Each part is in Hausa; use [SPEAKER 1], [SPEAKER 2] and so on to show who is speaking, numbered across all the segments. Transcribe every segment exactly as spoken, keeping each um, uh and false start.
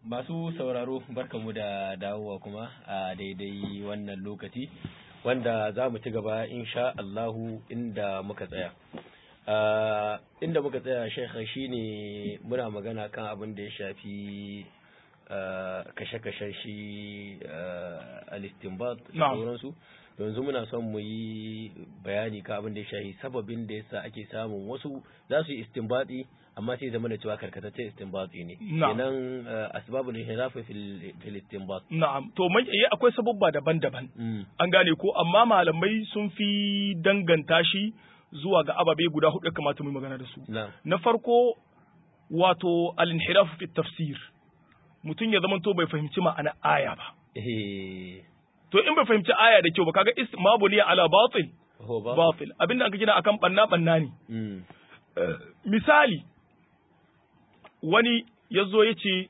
[SPEAKER 1] Masu sauraro barkamu da dawowa kuma a daidai wannan lokaci wanda za mu ci gaba insha Allahu inda muka tsaya. Uh, inda muka tsaya shekha shine muna magana kan abin da ya shafi uh, kashe-kashen shi uh, al-istinbat da sauransu. Yanzu muna son mu yi bayani kan abin da ya shafi sababin da yasa ake samun wasu za su yi istinbati amma sai zama da cewa karkataccen istinbati ne. Kenan uh, asbabul inhiraf fil fil istinbat.
[SPEAKER 2] Na'am. To mai akwai sababba daban-daban. Mm. An gane ko amma malamai sun fi danganta shi zuwa ga ababe guda hudu ya kamata mu magana da su. Na farko wato al-inhiraf fi tafsir. Mutum ya zama to bai fahimci ma'ana aya ba.
[SPEAKER 1] Eh.
[SPEAKER 2] To in bai fahimci aya da kyau ba kaga ismabuni ala batil.
[SPEAKER 1] Oh, ba.
[SPEAKER 2] Batil. Abinda aka gina akan banna banna ne. Mm. Uh, misali wani ya zo ya ce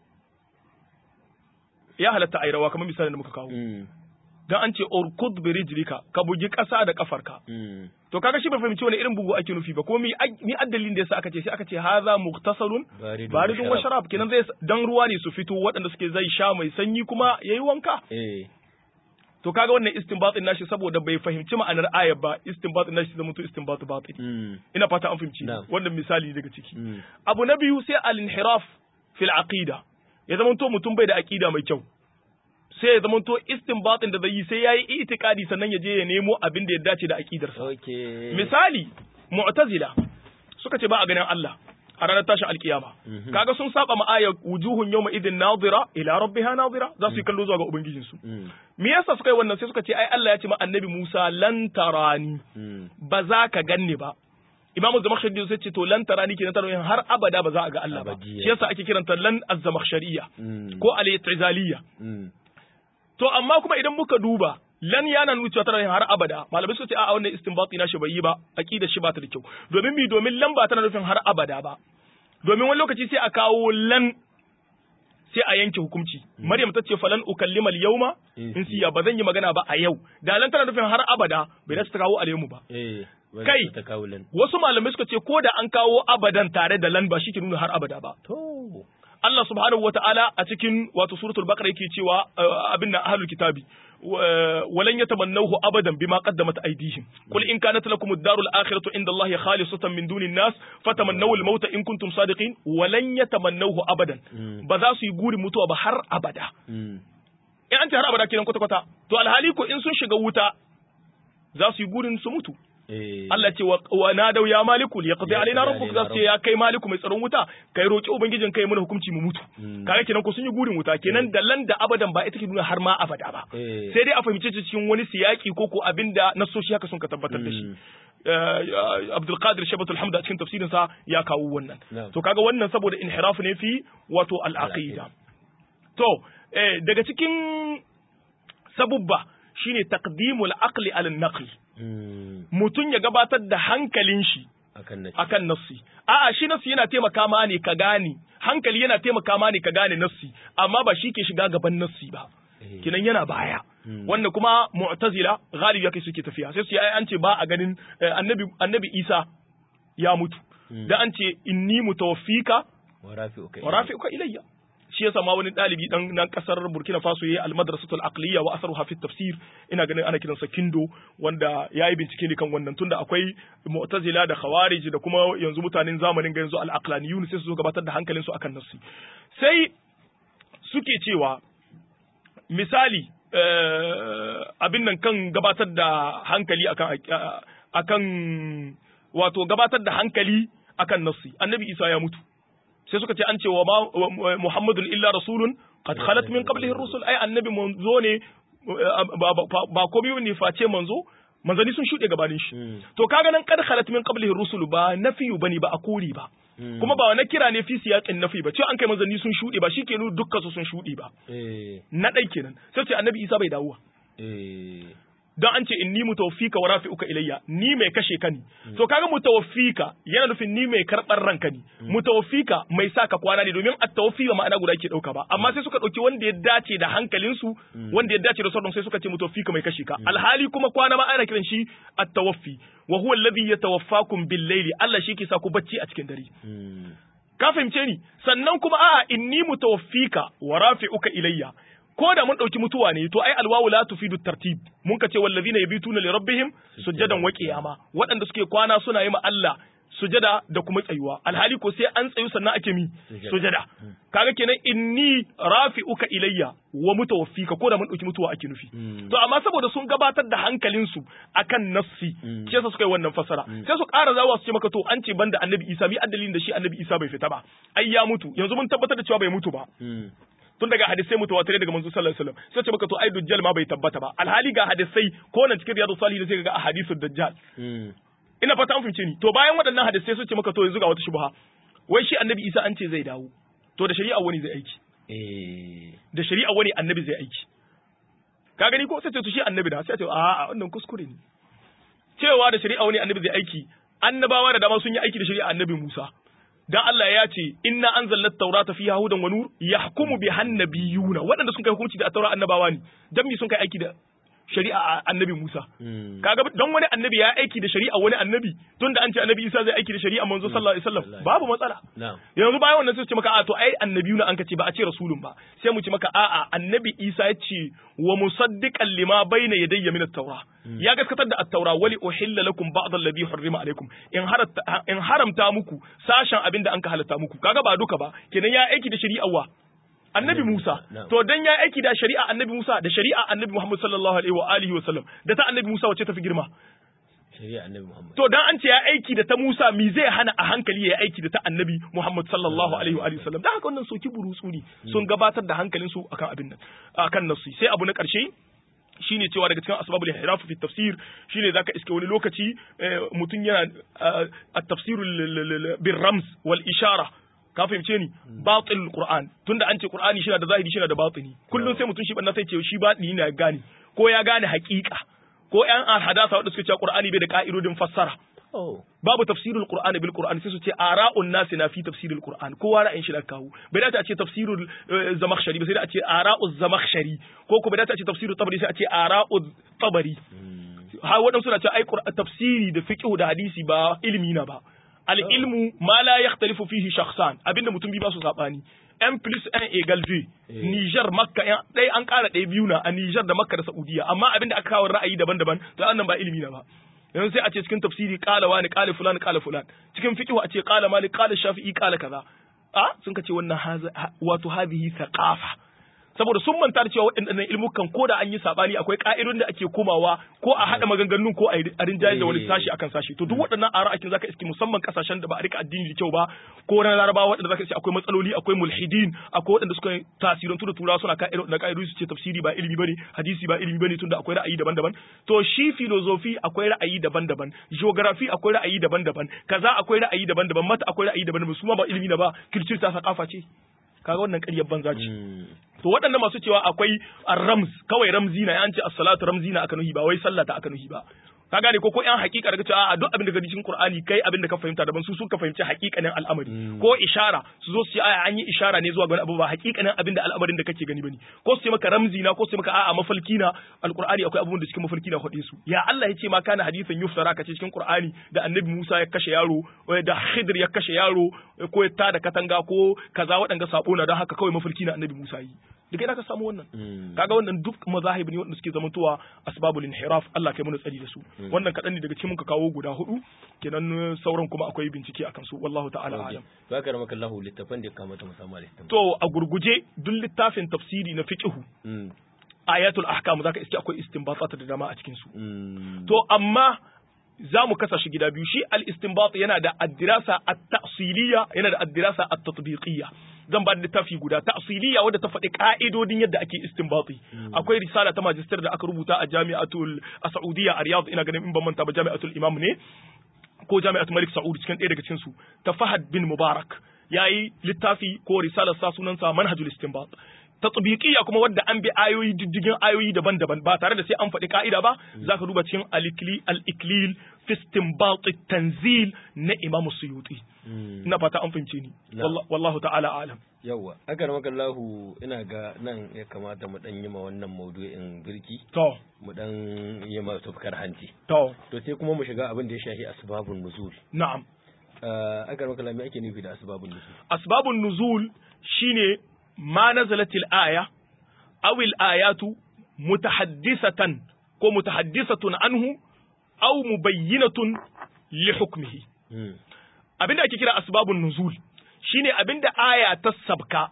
[SPEAKER 2] ya halatta a yi rawa kamar misalin da muka kawo. Mm. Don an ce orkud bi rijlika ka bugi ƙasa da ƙafarka. Mm. To kaga shi bai fahimci wani irin bugu ake nufi ba ko mi mi addalin da yasa aka ce sai aka ce haza mughtasalun baridun wa sharab kenan zai dan ruwa ne su fito waɗanda suke zai sha mai sanyi kuma yayi wanka. Eh. To kaga wannan istinbatin nashi saboda bai fahimci ma'anar ayar ba istinbatin nashi zama to istinbatu batil. Mm. Ina fata an fahimci wannan misali daga ciki. Mm. Abu na biyu sai al-inhiraf fil aqida. Ya zama to mutum bai da aqida mai kyau. Sai ya zama to istinbatin da zai yi sai yayi itikadi sannan ya je ya nemo abin da ya dace da aqidarsa.
[SPEAKER 1] Okay.
[SPEAKER 2] Misali mu'tazila suka ce ba a ganin Allah a ranar tashin alkiyama. Mm-hmm. Kaga sun saba ma ayar wujuhun yawma idin nadira ila rabbiha nadira za su yi kallo zuwa ga ubangijinsu. Mm. Me yasa suka yi wannan sai suka ce ai Allah ya ce ma annabi Musa lan tarani. Mm. Ba za ka ganni ba. Imamu Zamakhshari sai ce to lan tarani kenan tarani har abada ba za a ga Allah ba. Shi yasa ake kiranta lan az-zamakhshariyya mm. ko al-i'tizaliyya. Mm. To amma kuma idan muka duba lan yana nuna cewa tana har abada malamai suka ce a wannan istinbati na shi bai yi ba aqida shi ba ta da kyau domin mi domin lan ba tana nufin har abada ba domin wani lokaci sai a kawo lan sai a yanke hukunci mm. Maryam ta ce falan ukallima al-yawma insiya ba zan yi magana ba a yau da lan tana nufin har abada bai da ta kawo alaymu ba
[SPEAKER 1] eh
[SPEAKER 2] kai wasu malamai suka ce ko da an kawo abadan tare da lan ba shi ke nuna har abada ba
[SPEAKER 1] to
[SPEAKER 2] Allah subhanahu wata'ala a cikin wato suratul baqara yake cewa abin nan ahlul kitabi walan yatamannahu abadan bima qaddamat aydihim qul in kanat lakum ad-darul akhiratu inda Allah khalisatan min dunin nas fatamannaw al-mauta in kuntum sadiqin walan yatamannahu abadan ba za su yi guri mutuwa ba har abada in an ce har abada kenan kwata kwata to alhali ko in sun shiga wuta za su yi gurin su mutu Allah ce wa nadau ya maliku li yaqdi alaina rabbuk za su ce ya kai maliku mai tsaron wuta kai roki ubangijin kai mana hukunci mu mutu kaga kenan ko sun yi gurin wuta kenan da lan da abadan ba ita ke nuna har ma abada ba sai dai a fahimce cikin wani siyaki ko ko abinda nasoshi haka sun ka tabbatar da shi Abdul Qadir Shabatul Hamd a cikin tafsirin sa ya kawo wannan to kaga wannan saboda inhiraf ne fi wato al-aqida to daga cikin sabubba shine taqdimul aqli ala an-naql mutum ya gabatar da hankalin shi akan nassi a'a shi nassi yana taimaka ma ne ka gane hankali yana taimaka ma ne ka gane nassi amma ba shi ke shiga gaban nassi ba kinan yana baya wanda kuma mu'tazila galibi yake suke tafiya sai su yi an ce ba a ganin annabi annabi Isa ya mutu da an ce inni mutawaffika wa rafi'uka ilayya shi yasa ma wani dalibi dan nan kasar Burkina Faso yayi al-madrasatul aqliya wa asaruha fi tafsir ina ganin ana kiransa Kindo wanda yayi bincike ne kan wannan tunda akwai mu'tazila da khawarij da kuma yanzu mutanen zamanin ga yanzu al-aqlaniyun sai su gabatar da hankalin su akan nassi sai suke cewa misali abin nan kan gabatar da hankali akan akan wato gabatar da hankali akan nassi annabi Isa ya mutu sai suka ce an ce wa Muhammadun illa rasulun qad khalat min qablihi ar-rusul ai annabi manzo ne ba komai ne face manzo manzani sun shuɗe gabanin shi to kaga nan qad khalat min qablihi ar-rusul ba nafiyu bane ba akuri ba kuma ba wani kira ne fi siyaqin nafi ba ce an kai manzani sun shuɗe ba shi ke nuna dukkan su sun shuɗe ba na dai kenan sai ce annabi Isa bai dawowa don an ce inni mutawaffika wa rafi'uka ilayya ni mai kashe ka ne to kaga mutawaffika yana nufin ni mai karɓar ranka ne mutawaffika mai sa ka kwana ne domin at-tawaffi ba ma'ana guda ke dauka ba amma sai suka dauki wanda ya dace da hankalin su wanda ya dace da sauran sai suka ce mutawaffika mai kashe ka alhali kuma kwana ma ana kiran shi at-tawaffi wa huwa alladhi yatawaffakum bil-layli Allah shi ke sa ku bacci a cikin dare ka fahimce ni sannan kuma a'a inni mutawaffika wa rafi'uka ilayya ko da mun dauki mutuwa ne to ai alwawu la tufidu tartib mun ka ce wallazina yabituna li rabbihim sujadan wa qiyama waɗanda suke kwana suna yi ma Allah sujada da kuma tsayuwa alhali ko sai an tsayu sannan ake mi sujada kaga kenan inni rafi'uka ilayya wa mutawaffika ko da mun dauki mutuwa ake nufi to amma saboda sun gabatar da hankalin su akan nafsi shi yasa suka yi wannan fasara sai su ƙara zawa su ce maka to an ce banda annabi Isa mi addalin da shi annabi Isa bai fita ba ai ya mutu yanzu mun tabbatar da cewa bai mutu ba tun daga hadisai mutawatirai daga manzo sallallahu alaihi wasallam sai ce maka to ai dajjal ma bai tabbata ba alhali ga hadisai ko nan cikin riyadus salihin sai ga ahadithud dajjal ina fata an fahimce ni to bayan waɗannan hadisai sun ce maka to yanzu ga wata shubha wai shi annabi Isa an ce zai dawo to da shari'a wani zai aiki eh da shari'a wani annabi zai aiki ka gani ko sai ce to shi annabi da sai ce a a wannan kuskure ne cewa da shari'a wani annabi zai aiki annabawa da dama sun yi aiki da shari'a annabi Musa dan Allah ya ce inna anzalna at-taurata fiha hudan wa nur yahkumu biha an-nabiyuna waɗanda sun kai hukunci da at-taura annabawa ne dan me sun kai aiki da shari'a annabi Musa kaga don wani annabi ya aiki da shari'a wani annabi tunda an ce annabi Isa zai aiki da shari'a manzo sallallahu alaihi wasallam babu matsala yanzu bayan wannan sai su ce maka a to ai annabiyuna an kace ba a ce rasulun ba sai mu ce maka a'a annabi Isa ya ce wa musaddiqan lima bayna yadayya min at-taura ya gaskatar da at-taura wali uhilla lakum ba'd alladhi hurrima alaikum in haramta in haramta muku sashen abinda an ka halatta muku kaga ba duka ba kenan ya aiki da shari'a wa annabi Musa to dan ya aiki da shari'a annabi Musa da shari'a annabi Muhammad sallallahu alaihi wa alihi wa sallam da ta annabi Musa wacce ta fi girma
[SPEAKER 1] shari'a annabi Muhammad to
[SPEAKER 2] dan an ce ya aiki da ta Musa mi zai hana a hankali ya aiki da ta annabi Muhammad sallallahu alaihi wa alihi wa sallam dan haka wannan soki burutsu ne sun gabatar da hankalin su akan abin nan akan nasu sai abu na karshe shine cewa daga cikin asbabul ihraf fi tafsir shine zaka iske wani lokaci mutun yana at-tafsirul bir ramz wal ishara ka fahimce ni batil qur'an tunda an ce qur'ani shi na da zahiri shi na da batini kullun sai mutum shi banna sai ce shi batini ne ya gane ko ya gane haƙiƙa ko ƴan al-hadasa wanda suke cewa qur'ani bai da ka'idodin fassara babu tafsirul qur'ani bil qur'ani sai su ce ara'un nasi na fi tafsirul qur'an kowa ra'ayin shi da kawo bai dace a ce tafsirul zamakhshari ba sai da a ce ara'uz zamakhshari ko ko bai dace a ce tafsirul tabari sai a ce ara'uz tabari ha wadansu suna cewa ai tafsiri da fiqh da hadisi ba ilimi na ba al-ilmu ma la yakhtalifu fihi shakhsan abinda mutum bi ba su sabani n plus n egal v Niger Makka dai an kara ɗaya biyu na a Niger da Makka da Saudiya amma abinda aka kawo ra'ayi daban-daban to annan ba ilimi na ba yanzu sai a ce cikin tafsiri qala wani qala fulan qala fulan cikin fiqh a ce qala malik qala shafi'i qala kaza a sun ka ce wannan wato hadhihi thaqafa saboda sun manta da cewa waɗannan ilmukan ko da an yi sabani akwai ka'idun da ake komawa ko a haɗa maganganun ko a rinjaye da wani sashi akan sashi to duk waɗannan ara'akin zaka iske musamman kasashen da ba a rika addini da kyau ba ko na larabawa waɗanda zaka iske akwai matsaloli akwai mulhidin akwai waɗanda suka tasirantu da turawa suna ka'idu da ka'idu su ce tafsiri ba ilimi bane hadisi ba ilimi bane tunda akwai ra'ayi daban-daban to shi philosophy akwai ra'ayi daban-daban geography akwai ra'ayi daban-daban kaza akwai ra'ayi daban-daban mata akwai ra'ayi daban-daban su ma ba ilimi na ba culture ta sakafa ce kaga wannan ƙaryar banza ce to waɗannan masu cewa akwai ar-ramz kawai ramzi na an ce as-salatu ramzi na aka nuhi ba wai sallah ta aka nuhi ba ka gane ko ko ƴan hakika daga cewa a duk abin da gani cikin Qur'ani kai abin da ka fahimta daban su suka fahimci hakikanin al'amari ko ishara su zo su ce aya an yi ishara ne zuwa ga wani abu ba hakikanin abin da al'amarin da kake gani bane ko su ce maka ramzi na ko su ce maka a'a mafalki na alqur'ani akwai abubuwan da cikin mafalki na hade su ya Allah ya ce ma kana hadisan yuftara ka ce cikin Qur'ani da Annabi Musa ya kashe yaro da Khidir ya kashe yaro ko ya tada katanga ko kaza waɗanga sabo na don haka kawai mafalki na Annabi Musa yi daga ina ka samu wannan kaga wannan duk mazahib ne wanda suke zamantowa asbabul inhiraf Allah kai mu tsari da su wannan kadan ne daga cikin muka kawo guda hudu kenan sauran kuma akwai bincike akan su wallahu ta'ala alam
[SPEAKER 1] to haka ramaka Allah littafin da kamata mu samu littafin
[SPEAKER 2] to a gurguje duk littafin tafsiri na fiqh ayatul ahkam zaka iske akwai istinbatat da dama a cikin su to amma za mu kasa shi gida biyu shi al-istinbat yana da ad-dirasa at-ta'siliyya yana da ad-dirasa at-tatbiqiyya zan ba da littafi guda ta'siliyya wadda ta faɗi ka'idodin yadda ake istinbati akwai risala ta magister da aka rubuta a jami'atul Saudiya a Riyadh ina ganin in ban manta ba jami'atul Imam ne ko jami'atul Malik Saud cikin ɗaya daga cikin su ta Fahad bin Mubarak yayi littafi ko risalar sa sunansa Manhajul Istinbat tatbiqiyya kuma wadda an bi ayoyi diddigin ayoyi daban-daban ba tare da sai an faɗi ka'ida ba zaka duba cikin al-iklil fi istinbat at-tanzil na Imam Suyuti ina fata an fahimce ni wallahu ta'ala alam
[SPEAKER 1] yawa aka ramaka Allahu ina ga nan ya kamata mu dan yi ma wannan maudu'in birki
[SPEAKER 2] to
[SPEAKER 1] mu dan yi ma tafkar hanci
[SPEAKER 2] to
[SPEAKER 1] to sai kuma mu shiga abin da ya shafi asbabun nuzul
[SPEAKER 2] na'am
[SPEAKER 1] aka maka lami ake nufi da asbabun nuzul
[SPEAKER 2] asbabun nuzul shine ma nazalatil aya aw al ayatu mutahaddisatan ko mutahaddisatun anhu aw mubayyinatun li hukmihi abinda ake kira asbabun nuzul shine abinda aya ta sabka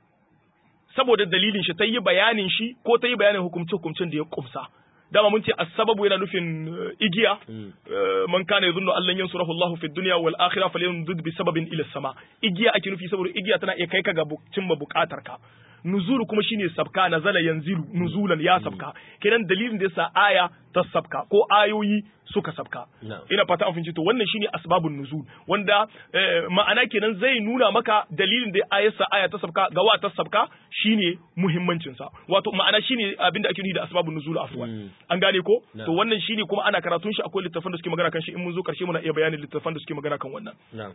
[SPEAKER 2] saboda dalilin shi ta yi bayanin shi ko ta yi bayanin hukumce hukumcen da ya kumsa dama mun ce as-sababu yana nufin igiya man kana yadhunnu allan yansurahu Allahu fi dunya wal akhirah falyamdud bi sababin ila sama igiya ake nufi saboda igiya tana iya kai ka ga cimma bukatar ka nuzulu kuma shine sabka nazala yanzilu nuzulan ya sabka kenan dalilin da yasa aya ta sabka ko ayoyi suka sabka ina fata an fahimci to wannan shine asbabun nuzul wanda ma'ana kenan zai nuna maka dalilin da ayarsa aya ta sabka ga wa ta sabka shine muhimmancin sa wato ma'ana shine abinda ake nufi da asbabun nuzul afwan an gane ko to wannan shine kuma ana karatun shi akwai littafan da suke magana kan shi in mun zo karshe muna iya bayanin littafan da suke magana kan wannan
[SPEAKER 1] na'am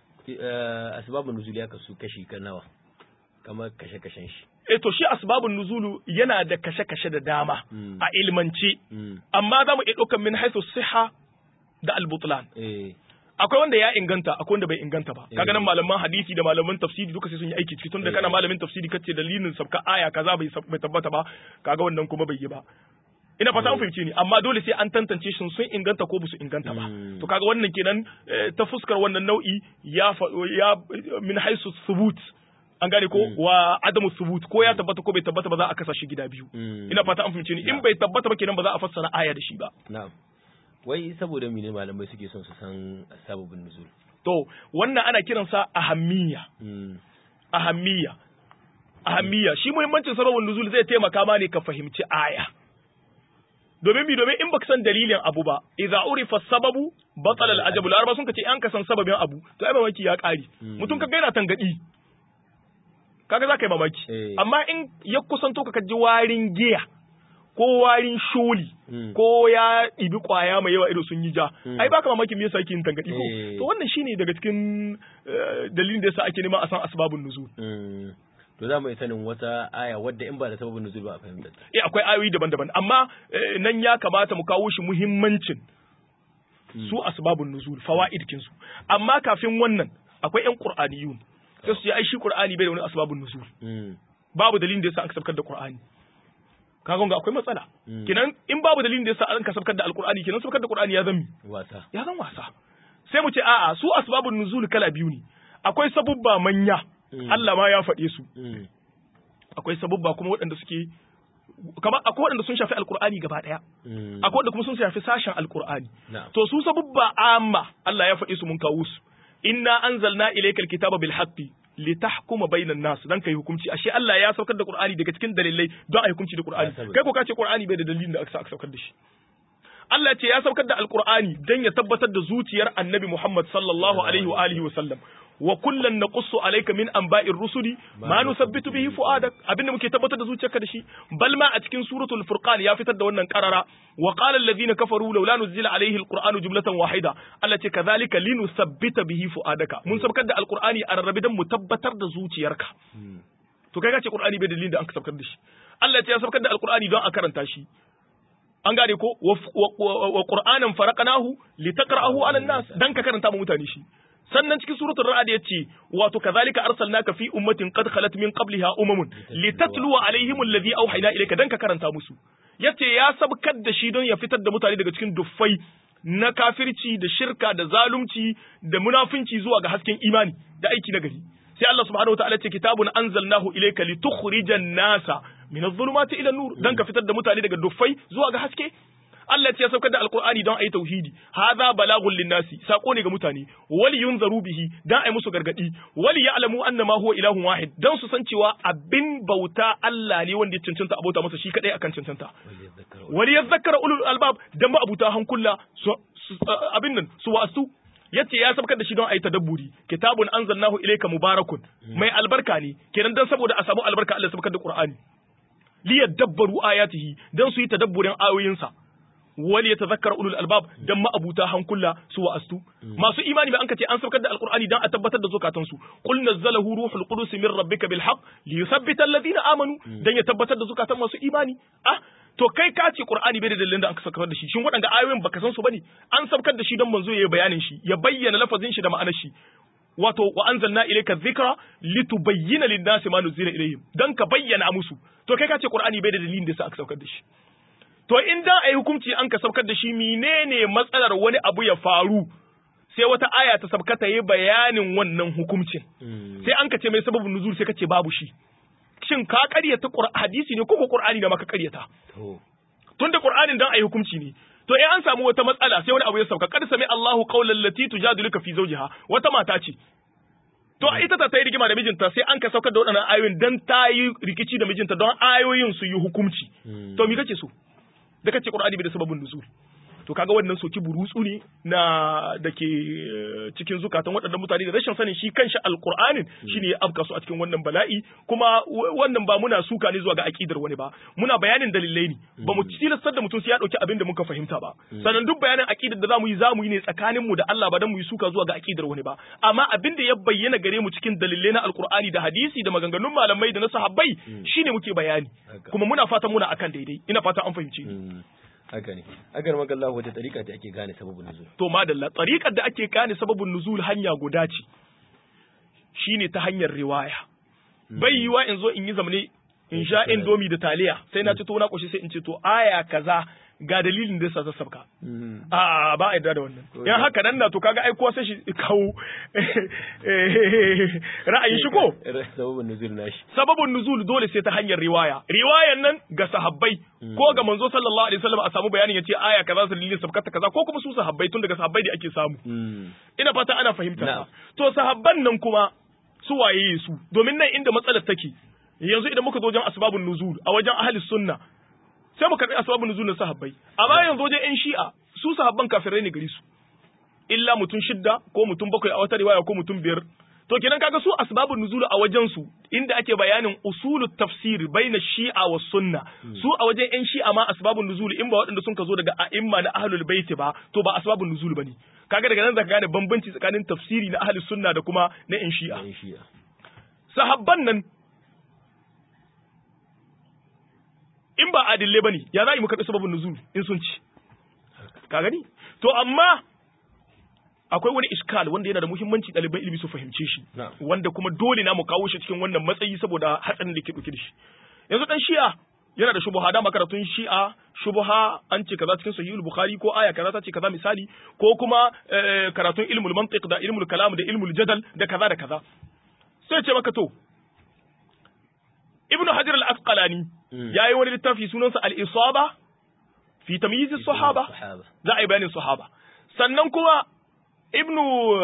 [SPEAKER 1] asbabun nuzul ya kasu kashi kan nawa kamar kashe-kashen shi.
[SPEAKER 2] E to shi asbabun nuzulu yana da kashe-kashe da dama mm. a ilmance, mm. amma za mu iya ɗaukar min haisu siha da albutlan.
[SPEAKER 1] E.
[SPEAKER 2] Akwai wanda ya inganta, akwai wanda bai inganta ba. E. Kaga nan malaman hadisi da malaman tafsiri duka sai sun yi aiki ciki tun da e. kana malamin tafsiri kace dalilin sabka aya kaza bai bai tabbata ba, kaga wannan kuma bai yi ba. Ina fata an fahimce ni amma dole sai an tantance shi sun inganta ko su inganta ba. To kaga wannan kenan ta fuskar wannan nau'i ya ya min haisu thubut an gane ko mm. wa adamu subut ko ya tabbata ko bai tabbata ba za a kasa shi gida biyu mm. ina fata an fahimce ni in bai tabbata ba kenan ba za a fassara aya da shi ba
[SPEAKER 1] na'am wai saboda mene malamai suke son su san sababin nuzul
[SPEAKER 2] to wannan ana kiransa ahammiya mm. ahammiya ahammiya shi muhimmancin sababin nuzul zai taimaka ma ne ka fahimci aya domin mi domin in baka san dalilin abu ba idza urifa sababu batala al-ajabu laraba sun kace an ka san sababin abu to ai mamaki ya kare mm. mutum ka gaina tangadi kaga za ka yi mamaki
[SPEAKER 1] eh.
[SPEAKER 2] amma in ya kusanto ka kaji warin giya ko warin sholi mm. ko ya ibi kwaya mai yawa ido sun yi ja mm. ai baka mamaki me yasa yake yin tangadi ko
[SPEAKER 1] eh.
[SPEAKER 2] to wannan shine daga cikin uh, dalilin da yasa ake nema a san asbabun nuzul
[SPEAKER 1] mm. to za mu yi sanin wata aya wadda in ba da sababin nuzul ba a fahimta
[SPEAKER 2] eh akwai ayoyi daban-daban amma eh, nan ya kamata mu kawo shi muhimmancin mm. su asbabun nuzul fawaid kinsu amma kafin wannan akwai ƴan qur'aniyun sai su ce ai shi Qur'ani bai da wani asbabun nuzul babu dalilin da yasa aka sabkar da Qur'ani kaga ga akwai matsala kenan in babu dalilin da yasa aka sabkar da Al-Qur'ani kenan sabkar da Qur'ani ya zama
[SPEAKER 1] wasa
[SPEAKER 2] ya zama wasa sai mu ce a'a su asbabun nuzul kala biyu ne akwai sabubba manya Allah ma ya faɗe su akwai sabubba kuma waɗanda suke kamar akwai waɗanda sun shafi Al-Qur'ani gaba ɗaya akwai waɗanda kuma sun shafi sashen Al-Qur'ani to su sabubba amma Allah ya faɗe su mun kawo su inna anzalna ilaykal kitaba bil haqqi litahkuma bainan nas dan kai hukunci ashe Allah ya saukar da Qur'ani daga cikin dalilai don ai hukunci da Qur'ani kai ko ka ce Qur'ani bai da dalilin da aka saukar da shi Allah ce ya saukar da Al-Qur'ani dan ya tabbatar da zuciyar Annabi Muhammad sallallahu alaihi wa alihi wa sallam wa kullan naqussu alayka min anba'ir rusuli ma nusabbitu bihi fu'adak abinda muke tabbatar da zuciyarka da shi bal ma a cikin suratul furqan ya fitar da wannan qarara wa qala alladhina kafaru laula nuzila alayhi alqur'anu jumlatan wahida Allah ce kadhalika linusabbita bihi fu'adaka mun sabkar da alqur'ani a rarrabe dan mu tabbatar da zuciyarka to kai ka ce qur'ani bai dalilin da an sabkar da shi Allah ce ya sabkar da alqur'ani don a karanta shi an gane ko wa qur'anan faraqnahu litaqra'ahu 'ala an-nas dan ka karanta mu mutane shi sannan cikin suratul ra'd yace wato kazalika arsalnaka fi ummatin qad khalat min qabliha umamun litatluwa alaihim alladhi awhayna ilayka dan ka karanta musu yace ya sabkar da shi don ya fitar da mutane daga cikin duffai na kafirci da shirka da zalunci da munafinci zuwa ga hasken imani da aiki na gari sai Allah subhanahu wataala ce kitabun anzalnahu ilayka litukhrijan nasa min adh-dhulumati ila an-nur dan ka fitar da mutane daga duffai zuwa ga haske Allah ya saukar da alkur'ani don ayi tauhidi hadha balagun linnasi sako ne ga mutane wali yunzaru bihi dan ayi musu gargadi wali ya'lamu annama huwa ilahun wahid dan su san cewa abin bauta Allah ne wanda ya cancanta abota masa shi kadai akan cancanta wali yadhakkara ulul albab dan ba abuta hankula abin nan su wasu yace ya sabkar da shi don ayi tadabburi kitabun anzalnahu ilayka mubarakun mai albarka ne kenan dan saboda a samu albarka Allah sabkar da qur'ani liyadabbaru ayatihi dan su yi tadabburin ayoyinsa wali ya tazakkar ulul albab dan ma'abuta hankula su wa'astu masu imani ba an kace an saukar da alqur'ani dan a tabbatar da zakatan su qul nazzalahu ruhul qudus min rabbika bil haqq li yuthabbita alladhina amanu dan ya tabbatar da zakatan masu imani ah to kai ka ce Qur'ani bai da dalilin da aka saukar da shi shin waɗanda ayoyin baka san su bane an saukar da shi don manzo yayi bayanin shi ya bayyana lafazin shi da ma'anar shi wato wa anzalna ilayka dhikra litubayyana lin-nasi ma nuzila ilayhim dan ka bayyana musu to kai ka ce Qur'ani bai da dalilin da aka saukar da shi to in da ayi hukunci an ka saukar da shi menene matsalar wani abu ya faru sai wata aya ta sabka ta yi bayanin wannan hukuncin sai an ka ce mai sababin nuzul sai ka ce babu shi shin ka ƙaryata hadisi ne ko ko Qur'ani da maka ƙaryata tunda Qur'anin dan ayi hukunci ne to in an samu wata matsala sai wani abu ya sauka kad sami Allahu qawlan lati tujadiluka fi zawjiha wata mata ce to ita ta tayi rigima da mijinta sai an ka saukar da waɗannan ayoyin dan ta yi rikici da mijinta don ayoyin su yi hukunci to me kake so da kace Qur'ani bai da sababin nuzul to kaga wannan soki burutsu ne na dake cikin zukatan waɗannan mutane da rashin sanin shi kanshi alqur'anin shine ya afka su a cikin wannan bala'i kuma wannan ba muna suka ne zuwa ga aqidar wani ba muna bayanin dalilai ne ba mu tilastar da mutum sai ya dauki abin da muka fahimta ba sannan duk bayanin aqidar da zamu yi zamu yi ne tsakanin mu da Allah ba dan mu yi suka zuwa ga aqidar wani ba amma abin da ya bayyana gare mu cikin dalilai na alqur'ani da hadisi da maganganun malamai da na sahabbai shine muke bayani kuma muna fatan muna akan daidai ina fatan an fahimce ni
[SPEAKER 1] haka ne agar magallahu wata tariqa da ake gane sababin nuzul
[SPEAKER 2] to madalla tariqar da ake gane sababin nuzul hanya guda ce shine ta hanyar riwaya bai yiwa in zo in yi zamane in sha indomi da taliya sai na ci to na koshi sai in ce to aya kaza ga dalilin da yasa sassabka a ba a yarda da wannan yan haka nan na to kaga ai kowa sai shi kawo ra'ayin shi ko
[SPEAKER 1] sababin nuzul nashi
[SPEAKER 2] sababin nuzul dole sai ta hanyar riwaya riwayan nan ga sahabbai ko ga manzo sallallahu alaihi wasallam a samu bayanin yace aya kaza dalilin sabkata kaza ko kuma su sahabbai tun daga sahabbai da ake samu ina fata ana fahimta to sahabban nan kuma su waye su domin nan inda matsalar take yanzu idan muka zo wajen asbabun nuzul a wajen ahli sunna sai mu karbi asbabun nuzul na sahabbai amma yanzu wajen yan shi'a su sahabban kafirai ne gari su illa mutum shidda ko mutum bakwai a wata riwaya ko mutum biyar to kenan kaga su asbabun nuzul a wajen su inda ake bayanin usulut tafsir baina shi'a was sunna su a wajen yan shi'a ma asbabun nuzul in ba waɗanda sun ka zo daga a'imma na ahlul bait ba to ba asbabun nuzul bane kaga daga nan zaka gane bambanci tsakanin tafsiri na ahlus sunna da kuma na yan shi'a sahabban nan in ba adille bane ya za yi muka sababin nuzul in sun ci ka gani to amma akwai wani iskal wanda yana da muhimmanci ɗaliban ilimi su fahimce shi wanda kuma dole na mu kawo shi cikin wannan matsayi saboda hatsarin da ke ɗauke da shi yanzu dan shi'a yana da shubuha da makaratun shi'a shubuha an ce kaza cikin sahihul bukhari ko aya kaza ta ce kaza misali ko kuma karatun ilmul mantiq da ilmul kalam da ilmul jadal da kaza da kaza sai ce maka to ibnu hajar al-asqalani yayi wani littafi sunansa al-isaba fi tamyiz as-sahaba za a yi bayanin sahaba sannan kuma ibnu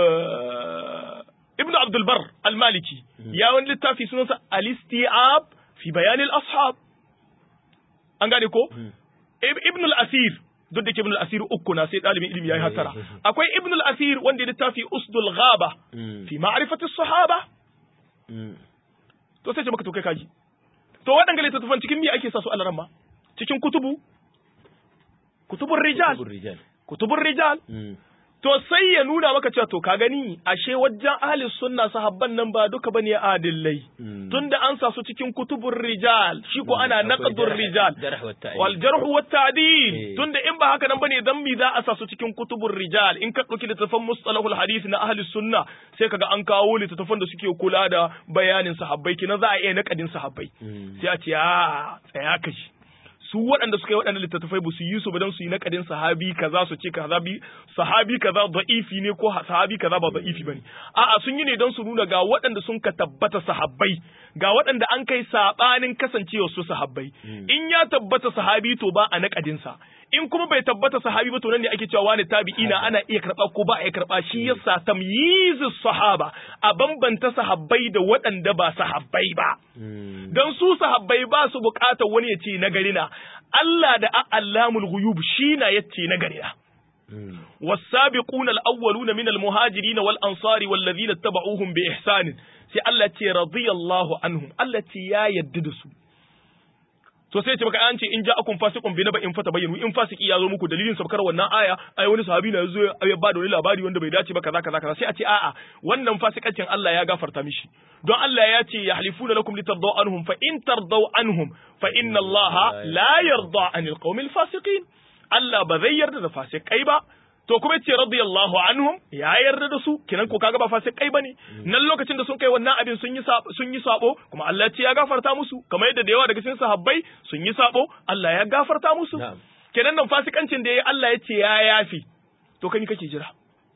[SPEAKER 2] ibnu abdul bar al-maliki ya wani littafi sunansa al-isti'ab fi bayan al-ashab an gane ko ibn al-asir duk da ke ibn al-asir uku na sai dalibin ilimi yayi hatara akwai ibn al-asir wanda ya littafi usdul ghaba fi ma'rifati as-sahaba to sai ce maka to kai kaji to waɗanda littattafan cikin me ake sa su alaramma cikin kutubu kutubur rijal kutubur rijal to sai ya nuna maka cewa to ka gani ashe wajen ahli sunna sahabban nan ba duka bane adillai tunda an sa su cikin kutubur rijal shi ko ana naqdur rijal wal jarh wat ta'dil tunda in ba haka nan bane dan mi za a sa su cikin kutubur rijal in ka dauki littafan mustalahul hadith na ahli sunna sai kaga an kawo littafan da suke kula da bayanin sahabbai kina za a iya naqadin sahabbai sai a ce a tsaya kashi su waɗanda suka yi waɗannan littattafai ba su yi su ba don su yi naƙadin sahabi kaza su ce sahabi sahabi kaza da'ifi ne ko sahabi kaza ba da'ifi bane a'a sun yi ne don su nuna ga waɗanda sun ka tabbata sahabbai ga waɗanda an kai sabanin kasancewa su sahabbai in ya tabbata sahabi to ba a naƙadin sa in kuma bai tabbata sahabi ba to nan ne ake cewa wani tabi'ina ana iya karba ko ba a iya karba shi yasa tamyizus sahaba a bambanta sahabbai da waɗanda ba sahabbai ba dan su sahabbai ba su buƙatar wani ya ce na gari na Allah da Allamul ghuyub shi na yace na gari na was-sabiquna al-awwaluna min al-muhajirin wal-ansari wal-ladhina ittaba'uuhum bi ihsan sai Allah ce radiyallahu anhum Allah ce ya yadda da su to sai ya ce maka an ce in ja'akum fasiqun bi naba'in fatabayyanu in fasiki ya zo muku dalilin sabkar wannan aya ai wani sahabi na yazo ya ba da wani labari wanda bai dace ba kaza kaza kaza sai a ce a'a wannan fasikancin Allah ya gafarta mishi don Allah ya ce yahlifuna lakum litardaw anhum fa in tardaw anhum fa inna Allah la yarda anil qawmil fasiqin Allah ba zai yarda da fasikai ba to kuma yace radiyallahu anhum ya yarda da su kinan ko kaga ba fasikai bane nan lokacin da sun kai wannan abin sun yi sun yi sabo kuma Allah ce ya gafarta musu kamar yadda da yawa daga cikin sahabbai sun yi sabo Allah ya gafarta musu kenan nan fasikancin da yayi Allah ya ce ya yafi to kai kake jira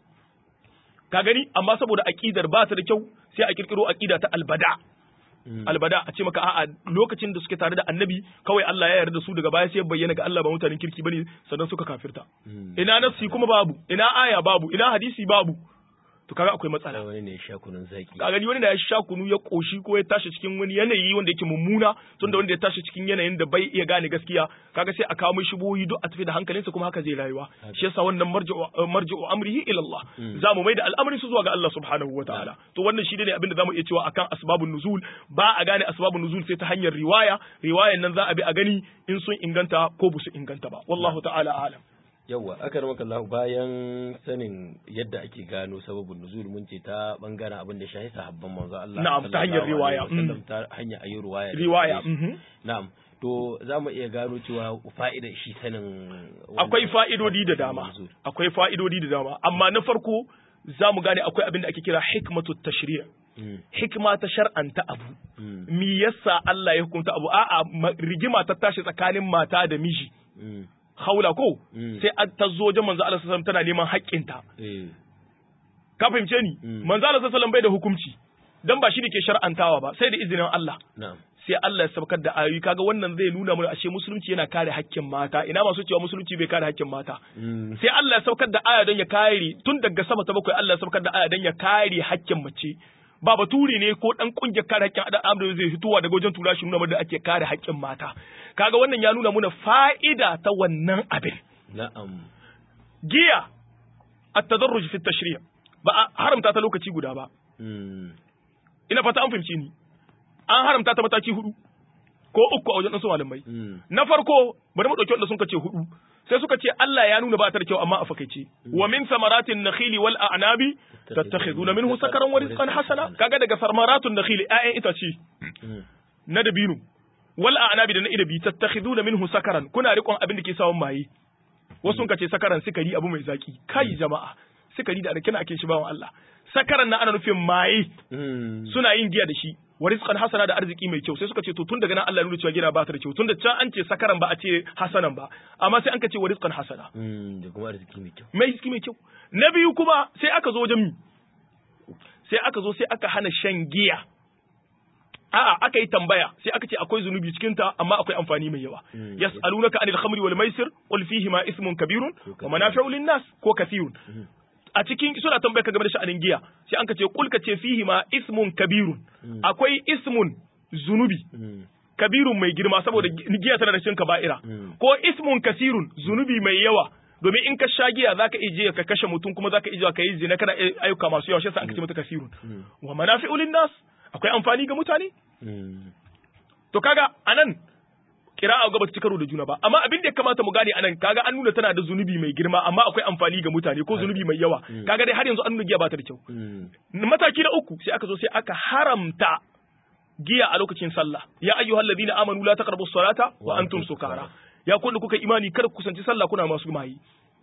[SPEAKER 2] ka gani amma saboda aqidar ba ta da kyau sai a kirkiro aqida ta albada albada a ce maka a'a lokacin da suke tare da annabi kawai Allah ya yarda su daga baya sai bayyana ga Allah ba mutanen kirki bane sannan suka kafirta ina nafsi kuma babu ina aya babu ina hadisi babu to kaga akwai matsala
[SPEAKER 1] wani ne ya sha kunun zaki
[SPEAKER 2] kaga ni wani da ya sha kunu ya koshi ko ya tashi cikin wani yanayi wanda yake mummuna tunda wanda ya tashi cikin yanayin da bai iya gane gaskiya kaga sai a kawo mai shubuhi duk a tafi da hankalinsa kuma haka zai rayuwa shi yasa wannan marji'u marji'u amrihi ila Allah zamu mai da al'amarin su zuwa ga Allah subhanahu wataala to wannan shi ne abin da zamu iya cewa akan asbabun nuzul ba a gane asbabun nuzul sai ta hanyar riwaya riwayan nan za a bi a gani in sun inganta ko ba su inganta ba wallahu ta'ala a'lam
[SPEAKER 1] yawwa aka ramaka Allah bayan sanin yadda ake gano sababin nuzul mun ce ta bangaren abin da shahi sahabban manzo Allah
[SPEAKER 2] na'am ta hanyar riwaya
[SPEAKER 1] ta hanyar ayi riwaya
[SPEAKER 2] riwaya
[SPEAKER 1] na'am to zamu iya gano cewa fa'idar shi sanin
[SPEAKER 2] akwai fa'idodi da dama akwai fa'idodi da dama amma na farko zamu gane akwai abin da ake kira hikmatu tashri' hikma ta shar'anta abu me yasa Allah ya hukunta abu a'a rigima ta tashi tsakanin mata da miji haula ko sai ta zo wajen manzo Allah sallallahu alaihi wasallam tana neman haƙƙinta ka fahimce ni manzo Allah sallallahu alaihi wasallam bai da hukunci dan ba shi ne ke shar'antawa ba sai da izinin Allah sai Allah ya saukar da ayoyi kaga wannan zai nuna mana ashe musulunci yana kare haƙƙin mata ina masu cewa musulunci bai kare haƙƙin mata sai Allah ya saukar da aya don ya kare tun daga sama ta bakwai Allah ya saukar da aya don ya kare haƙƙin mace ba bature ne ko dan kungiyar kare haƙƙin adam da zai fitowa daga wajen tura shi nuna mana da ake kare haƙƙin mata kaga wannan ya nuna muna fa'ida ta wannan abin
[SPEAKER 1] na'am
[SPEAKER 2] giya at-tadarruj fi at-tashri' ba a haramta ta lokaci guda ba ina fata an fahimce ni an haramta ta mataki hudu ko uku a wajen ɗansu malamai na farko bari mu ɗauki wanda sun ce hudu sai suka ce Allah ya nuna ba ta da kyau amma a fakaice wa min samaratin nakhili wal a'nabi tattakhiduna minhu sakaran wa rizqan hasana kaga daga samaratun nakhili ƴaƴan itace na dabino wal a'nabi da na inabi tattakhiduna minhu sakaran kuna riƙon abin da ke sawon maye wasu sun ce sakaran sikari abu mai zaki kai jama'a sikari da kina ake shi bawan Allah sakaran na ana nufin maye suna yin giya da shi wa rizqan hasana da arziki mai kyau sai suka ce to tun daga nan Allah ya nuna cewa gina ba ta da kyau tun da can an ce sakaran ba a ce hasanan ba amma sai an ka ce wa rizqan hasana
[SPEAKER 1] da kuma arziki mai kyau
[SPEAKER 2] mai arziki mai kyau na biyu kuma sai aka zo wajen mi sai aka zo sai aka hana shan giya a'a aka yi tambaya sai aka ce akwai zunubi cikin ta amma akwai amfani mai yawa yas'alunaka anil khamri wal maisir qul fihima ismun kabirun wa manafi'u lin nas ko kathirun a cikin suna tambaya ka game da sha'anin giya sai an ka ce kul ka ce fihi ma ismun kabirun akwai ismun zunubi kabirun mai girma saboda giya tana da cikin kaba'ira ko ismun kasirun zunubi mai yawa domin in ka sha giya zaka iya ka kashe mutum kuma zaka iya ka yi zina kana ayyuka masu yawa shi yasa aka ce mata kasirun wa manafi'u lin nas akwai amfani ga mutane to kaga anan kira'a ga bata ci karo da juna ba amma abin da ya kamata mu gane anan kaga an nuna tana da zunubi mai girma amma akwai amfani ga mutane ko zunubi mai yawa kaga dai har yanzu an nuna giya ba ta da kyau mataki na uku sai aka zo sai aka haramta giya a lokacin sallah ya ayyuhal ladina amanu la taqrabu salata wa antum sukara ya kun kuka imani kar ku kusanci sallah kuna masu mayi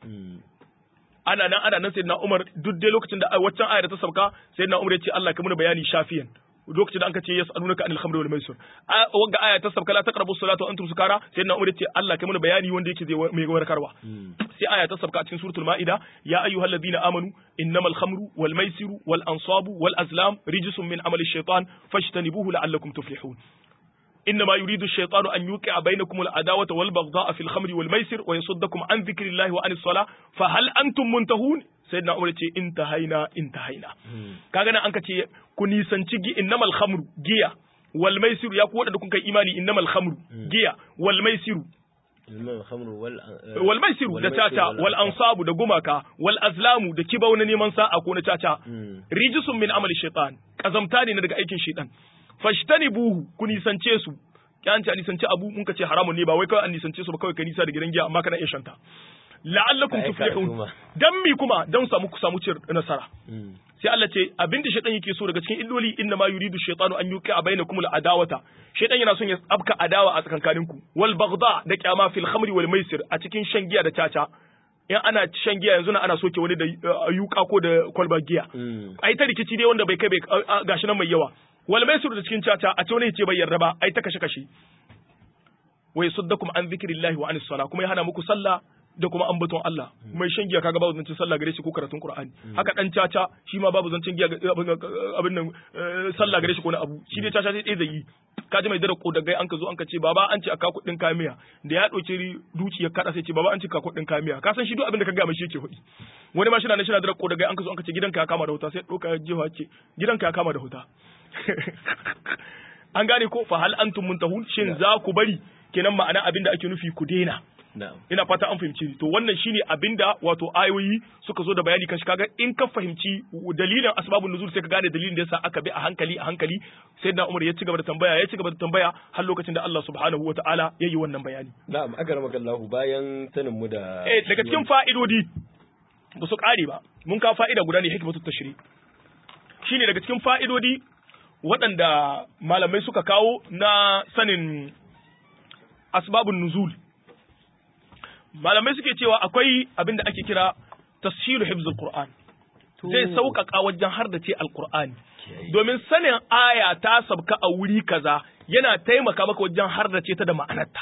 [SPEAKER 2] ana nan ana nan sayyidina Umar duk dai lokacin da waccan ayar ta sauka sayyidina Umar ya ce Allah ka muna bayani shafiyan lokacin da anka ce yas'alunaka anil khamri wal maisir wanga aya ta sabka la taqrabu salata wa antum sukara sai na umar ce Allah kai mana bayani wanda yake zai mai warkarwa sai aya ta sabka a cikin suratul maida ya ayyuhalladhina amanu innamal khamru wal maisiru wal ansabu wal azlam rijsun min amali shaytan fajtanibuhu la'allakum tuflihun إنما يريد الشيطان أن يوقع بينكم العداوة والبغضاء في الخمر والميسر ويصدكم عن ذكر الله وعن الصلاة فهل أنتم منتهون سيدنا عمر ce intahaina intahaina kaga nan anka ce ku nisanci gi innamal khamru giya wal maisiru ya ku wadanda kun kai imani innamal khamru giya wal maisiru wal maisiru da tata wal ansabu da gumaka wal azlamu da kibau na neman sa'a ko na tata rijisun min amali shaytan kazamta ne daga aikin shaytan fashtanibuhu ku nisance su ya an ce an nisanci abu mun ka ce haramun ne ba wai kawai an nisance su ba kawai ka nisa da gidan giya amma kana iya shanta la'allakum tuflihun dan mi kuma dan samu ku samu cin nasara sai Allah ce abinda shaytan yake so daga cikin illoli inna ma yuridu shaytanu an yuqi'a bainakum al-adawata shaytan yana son ya abka adawa a tsakankaninku wal baghda da kyama fil khamri wal maisir a cikin shan giya da caca in ana shan giya yanzu na ana soke wani da yuka ko da kwalbar giya ai ta rikici dai wanda bai kai bai gashi nan mai yawa wal maisir da cikin caca a ce wani yace bai yarda ba ai ta kashe kashe wa yasuddakum an dhikrillahi wa anis sala kuma ya hana muku sallah da kuma ambaton Allah mai shan giya kaga babu zancin sallah gare shi ko karatun Qur'ani haka dan caca shi ma babu zancin giya abin nan sallah gare shi ko na abu shi dai caca sai dai zai yi kaji mai dara kodagai an ka zo an ka ce baba an ce aka kudin kamiya da ya dauki duci ya kada sai ce baba an ce ka kudin kamiya ka san shi duk abin da ka ga mai shi yake hudi wani ma shi na shi na dara kodagai an ka zo an ka ce gidanka ya kama da huta sai doka jewa ce gidanka ya kama da huta an gane ko fa hal antum muntahun shin za ku bari kenan ma'ana abin da ake nufi ku daina ina fata an fahimci to wannan shine abinda wato ayoyi suka zo da bayani kan shi kaga in ka fahimci dalilin asbabun nuzul sai ka gane dalilin da yasa aka bi a hankali a hankali sai da Umar ya ci gaba da tambaya ya ci gaba da tambaya har lokacin da Allah subhanahu wataala ya yi wannan bayani
[SPEAKER 1] na'am agarmaka Allah bayan sanin mu da
[SPEAKER 2] eh daga cikin fa'idodi ba su kare ba mun ka fa'ida guda ne hikmatu tashri shine daga cikin fa'idodi waɗanda malamai suka kawo na sanin asbabun nuzul malamai suke cewa akwai abin da ake kira tashiru hifzul qur'an zai sauƙaƙa wajen hardace alqur'ani domin sanin aya ta sabka a wuri kaza yana taimaka maka wajen hardace ta da ma'anarta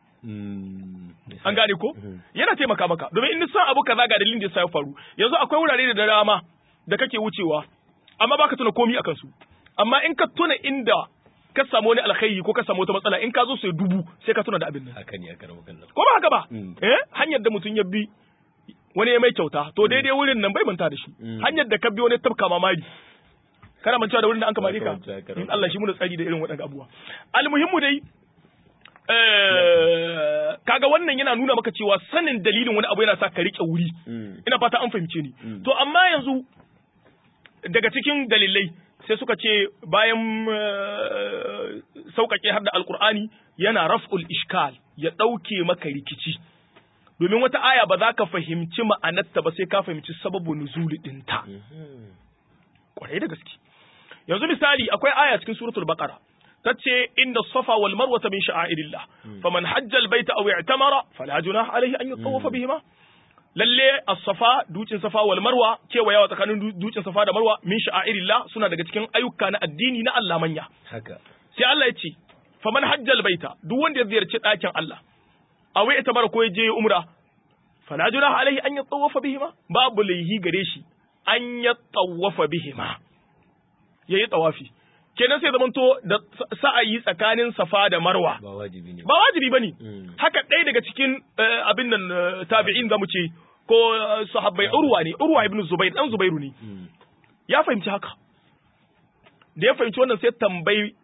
[SPEAKER 2] an gane ko yana taimaka maka domin in san abu kaza ga dalilin da ya faru yanzu akwai wurare da dama da kake wucewa amma baka tuna komi akan su amma in ka tuna inda ka samu wani alkhairi ko ka samu wata matsala in ka zo sai dubu sai ka tuna da abin nan
[SPEAKER 1] haka ne aka rabu kallon
[SPEAKER 2] ko ba haka ba eh hanyar da mutum ya bi wani ya mai kyauta to daidai wurin nan bai manta da shi hanyar da ka bi wani tabka mamari kana mancewa da wurin da an kamare ka in Allah shi muna tsari da irin waɗannan abubuwa almuhimmu dai eh kaga wannan yana nuna maka cewa sanin dalilin wani abu yana sa ka rike wuri ina fata an fahimce ni to amma yanzu daga cikin dalilai sai suka ce bayan sauƙaƙe har da alƙur'ani yana raf'ul ishkal ya ɗauke maka rikici domin wata aya ba za ka fahimci ma'anarta ba sai ka fahimci sababu nuzuli ɗinta ƙwarai da gaske yanzu misali akwai aya cikin suratul baqara tace inda safa wal marwa min sha'airillah faman hajja al baita aw i'tamara fala junaha alayhi an yatawafa bihima lalle as-safa dutsen safa wal marwa kewayawa tsakanin dutsen safa da marwa min sha'airillah suna daga cikin ayyuka na addini na Allah manya
[SPEAKER 1] haka
[SPEAKER 2] sai Allah ya ce faman hajjal baita duk wanda ya ziyarci ɗakin Allah a wai ita bara ko ya je umra fala junaha alaihi an yatawafa bihima babu laihi gare shi an yatawafa bihima yayi tawafi kenan sai zamanto da sa'ayi tsakanin safa da marwa
[SPEAKER 1] ba wajibi ne
[SPEAKER 2] ba wajibi bane haka ɗaya daga cikin abin nan tabi'in zamu ce ko sahabbai urwa ne urwa ibn zubair dan zubairu ne ya fahimci haka da ya fahimci wannan sai tambayi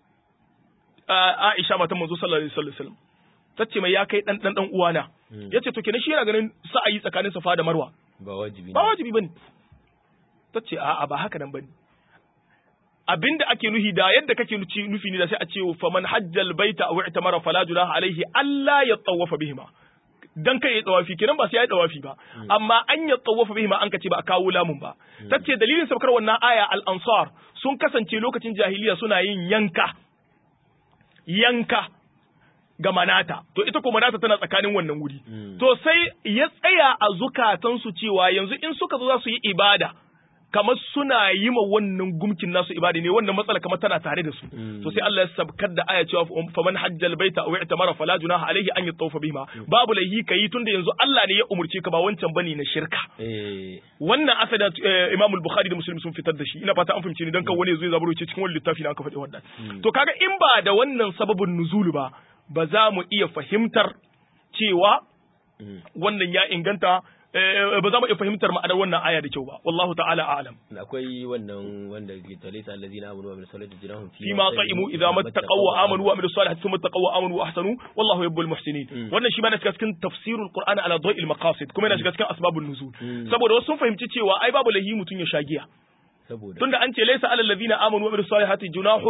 [SPEAKER 2] Aisha matan manzo sallallahu alaihi wasallam tace mai ya kai dan dan dan uwana yace to kenan shi yana ganin sa'ayi tsakanin safa da marwa
[SPEAKER 1] ba wajibi
[SPEAKER 2] ba wajibi bane tace a'a ba haka nan bane abinda ake nuhi da yadda kake nufi ne da sai a ce fa man hajjal baita aw i'tamara fala junaha alaihi alla yatawafa bihima dan kai ya tawafi kenan ba sai ya tawafi ba amma an ya tawafa bihima an kace ba a kawo lamun ba tace dalilin saukar wannan aya al ansar sun kasance lokacin jahiliya suna yin yanka yanka ga manata to ita ko manata tana tsakanin wannan wuri to sai ya tsaya a zukatansu cewa yanzu in suka zo za su yi ibada kamar suna yi ma wannan gumkin nasu ibada ne wannan matsala kamar tana tare da su to sai Allah ya sabkar da aya cewa faman hajjal baita aw i'tamara fala junaha alayhi an yatawafa bihima babu laihi kai tunda yanzu Allah ne ya umurce ka ba wancan bane na shirka wannan asada Imam al-Bukhari da Muslim sun fitar da shi ina fata an fahimce ni dan kan wani zai zaburo ce cikin wani littafi na aka faɗi wannan to kaga in ba da wannan sababin nuzulu ba ba za mu iya fahimtar cewa wannan ya inganta ba za mu iya fahimtar ma'anar wannan aya da kyau ba wallahu ta'ala a'lam
[SPEAKER 1] akwai wannan wanda ke talisa allazina amanu wa amilus salihati jinahum
[SPEAKER 2] fi ma sa'imu idza mattaqaw wa amanu wa amilus salihati thumma taqaw wa amanu wa ahsanu wallahu yuhibbul muhsinin wannan shi ma na shiga cikin tafsirul qur'an ala dawil maqasid kuma yana shiga cikin asbabun nuzul saboda wasu sun fahimci cewa ai babu lahi mutun ya shagiya
[SPEAKER 1] saboda
[SPEAKER 2] tunda an ce laysa alal ladina amanu wa amilus salihati junahun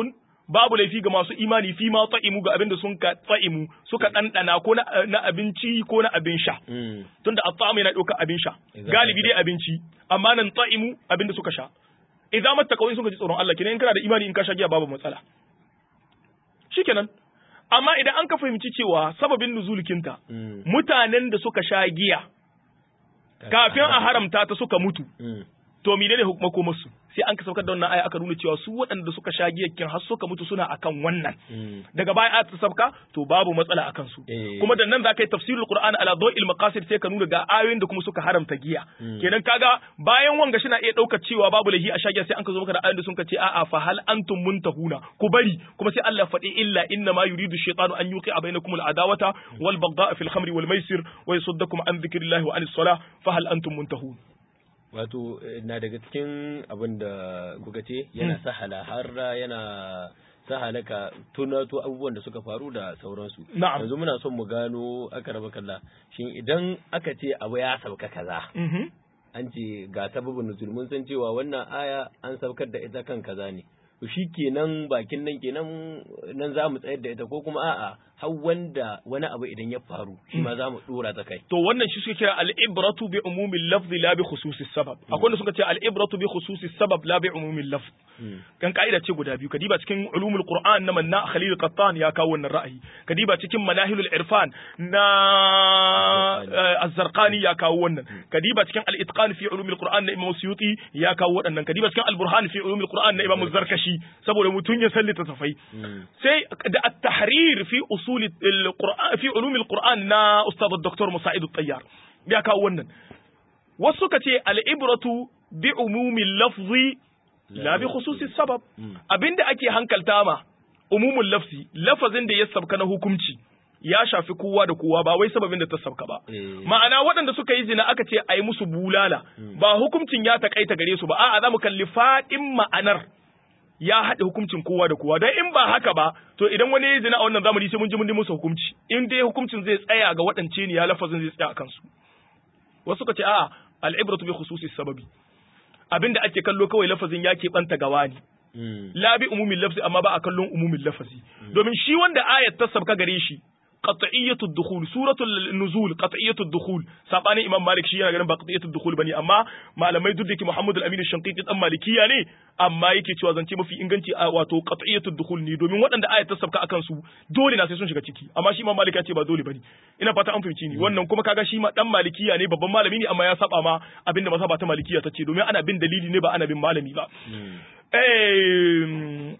[SPEAKER 2] babu laifi ga masu imani fi ma ta'imu ga abinda sun ka ta'imu suka dandana ko na, na abinci ko na abin sha
[SPEAKER 1] Mm.
[SPEAKER 2] tunda at-ta'am yana ɗaukar abin sha
[SPEAKER 1] Exactly.
[SPEAKER 2] galibi dai abinci amma nan ta'imu abinda suka sha idan mattaqawin suka ji tsoron Allah kenan in kana da imani in ka sha giya babu matsala shikenan amma idan an ka fahimci cewa sababin nuzulikinta
[SPEAKER 1] Mm.
[SPEAKER 2] mutanen da suka sha giya kafin a haramta ta suka mutu
[SPEAKER 1] Mm.
[SPEAKER 2] to menene makomarsu sai an ka saukar da wannan aya aka nuna cewa su waɗanda suka sha giyakin har suka mutu suna akan wannan
[SPEAKER 1] Mm.
[SPEAKER 2] daga baya aya ta sabka to babu matsala akan su
[SPEAKER 1] Eh.
[SPEAKER 2] kuma da nan za ka yi tafsirul qur'an ala dawil maqasid sai ka nuna ga ayoyin da kuma suka haramta giya
[SPEAKER 1] Mm.
[SPEAKER 2] kenan kaga bayan wanga shi na iya ɗaukar cewa babu lahi a sha giya sai an ka zo maka da ayoyin da sun ka ce a'a fa hal antum muntahuna ku bari kuma sai Allah faɗi illa inna ma yuridu shaytanu an yuqi'a bainakum al adawata wal baghdha'a fil khamri wal maisir wa yasuddakum an dhikrillahi wa anis salah fa hal antum muntahun
[SPEAKER 1] Wato eh, na daga cikin abin da kuka ce yana sahala har yana sahala ka tunato abubuwan da suka faru da sauransu.
[SPEAKER 2] Na'am.
[SPEAKER 1] Yanzu muna son mu gano aka raba kalla shin idan aka ce abu ya sauka kaza
[SPEAKER 2] mhm
[SPEAKER 1] an ce ga sababin nuzul mun san cewa wannan aya an saukar da ita kan kaza ne. To shi kenan bakin nan kenan nan za mu tsayar da ita ko kuma a'a har wanda wani abu idan ya faru shi ma za mu dora ta kai.
[SPEAKER 2] to wannan shi suke kira al-ibratu bi umumil lafzi la bi khususis sabab akwai wanda suka ce al-ibratu bi khususis sabab la bi umumil lafz
[SPEAKER 1] Mm.
[SPEAKER 2] kan ka'ida ce guda biyu kadiba cikin ulumul qur'an na manna khalil qattan ya kawo wannan ra'ayi kadiba cikin manahilul irfan na eh, az-zarqani ya kawo wannan kadiba cikin al-itqan fi ulumil qur'an na imam suyuti ya kawo waɗannan kadiba cikin al-burhan fi ulumil qur'an na imam zarkashi saboda mutun ya sallita tafai
[SPEAKER 1] Mm.
[SPEAKER 2] sai da at-tahrir fi usul al-qur'an fi ulumil qur'an na ustad dr musa'id at-tayyar ya kawo wannan wasu suka ce al-ibratu bi umumil lafzi la bi khususi sabab
[SPEAKER 1] Mm.
[SPEAKER 2] abinda ake hankalta ma umumul lafzi lafazin da ya sabka na hukunci ya shafi kowa da kowa ba wai sababin da ta sabka ba
[SPEAKER 1] Eh.
[SPEAKER 2] ma'ana waɗanda suka yi zina aka ce a yi musu bulala ba hukuncin ya takaita gare su ba a'a za mu kalli faɗin ma'anar ya haɗe hukuncin kowa da kowa dan in ba haka ba to idan wani ya yi zina a wannan zamani sai mun ji mun yi musu hukunci in dai hukuncin zai tsaya ga waɗance ne ya lafazin zai tsaya a kansu wasu suka ce a'a al'ibratu bi khususi sababi abinda ake kallo kawai lafazin ya keɓanta ga wani
[SPEAKER 1] Mm.
[SPEAKER 2] la bi umumin lafzi amma ba a kallon umumin lafazi domin shi wanda ayat ta sabka gare shi qat'iyatu dukhul suratul nuzul qat'iyatu dukhul sabanin imam malik shi yana ganin ba qat'iyatu dukhul bane amma malamai duk da ke muhammad al-amin shanqiti dan malikiya ne amma yake cewa zance mafi inganci a wato qat'iyatu dukhul ne domin waɗanda ayat ta sabka akan su dole na sai sun shiga ciki amma shi imam malik ya ce ba dole bane ina fata an fahimci ni wannan kuma kaga shi ma dan malikiya ne babban malami ne amma ya saba ma abinda masaba ta malikiya ta ce domin ana bin dalili ne ba ana bin malami ba
[SPEAKER 1] Mm.
[SPEAKER 2] Eh,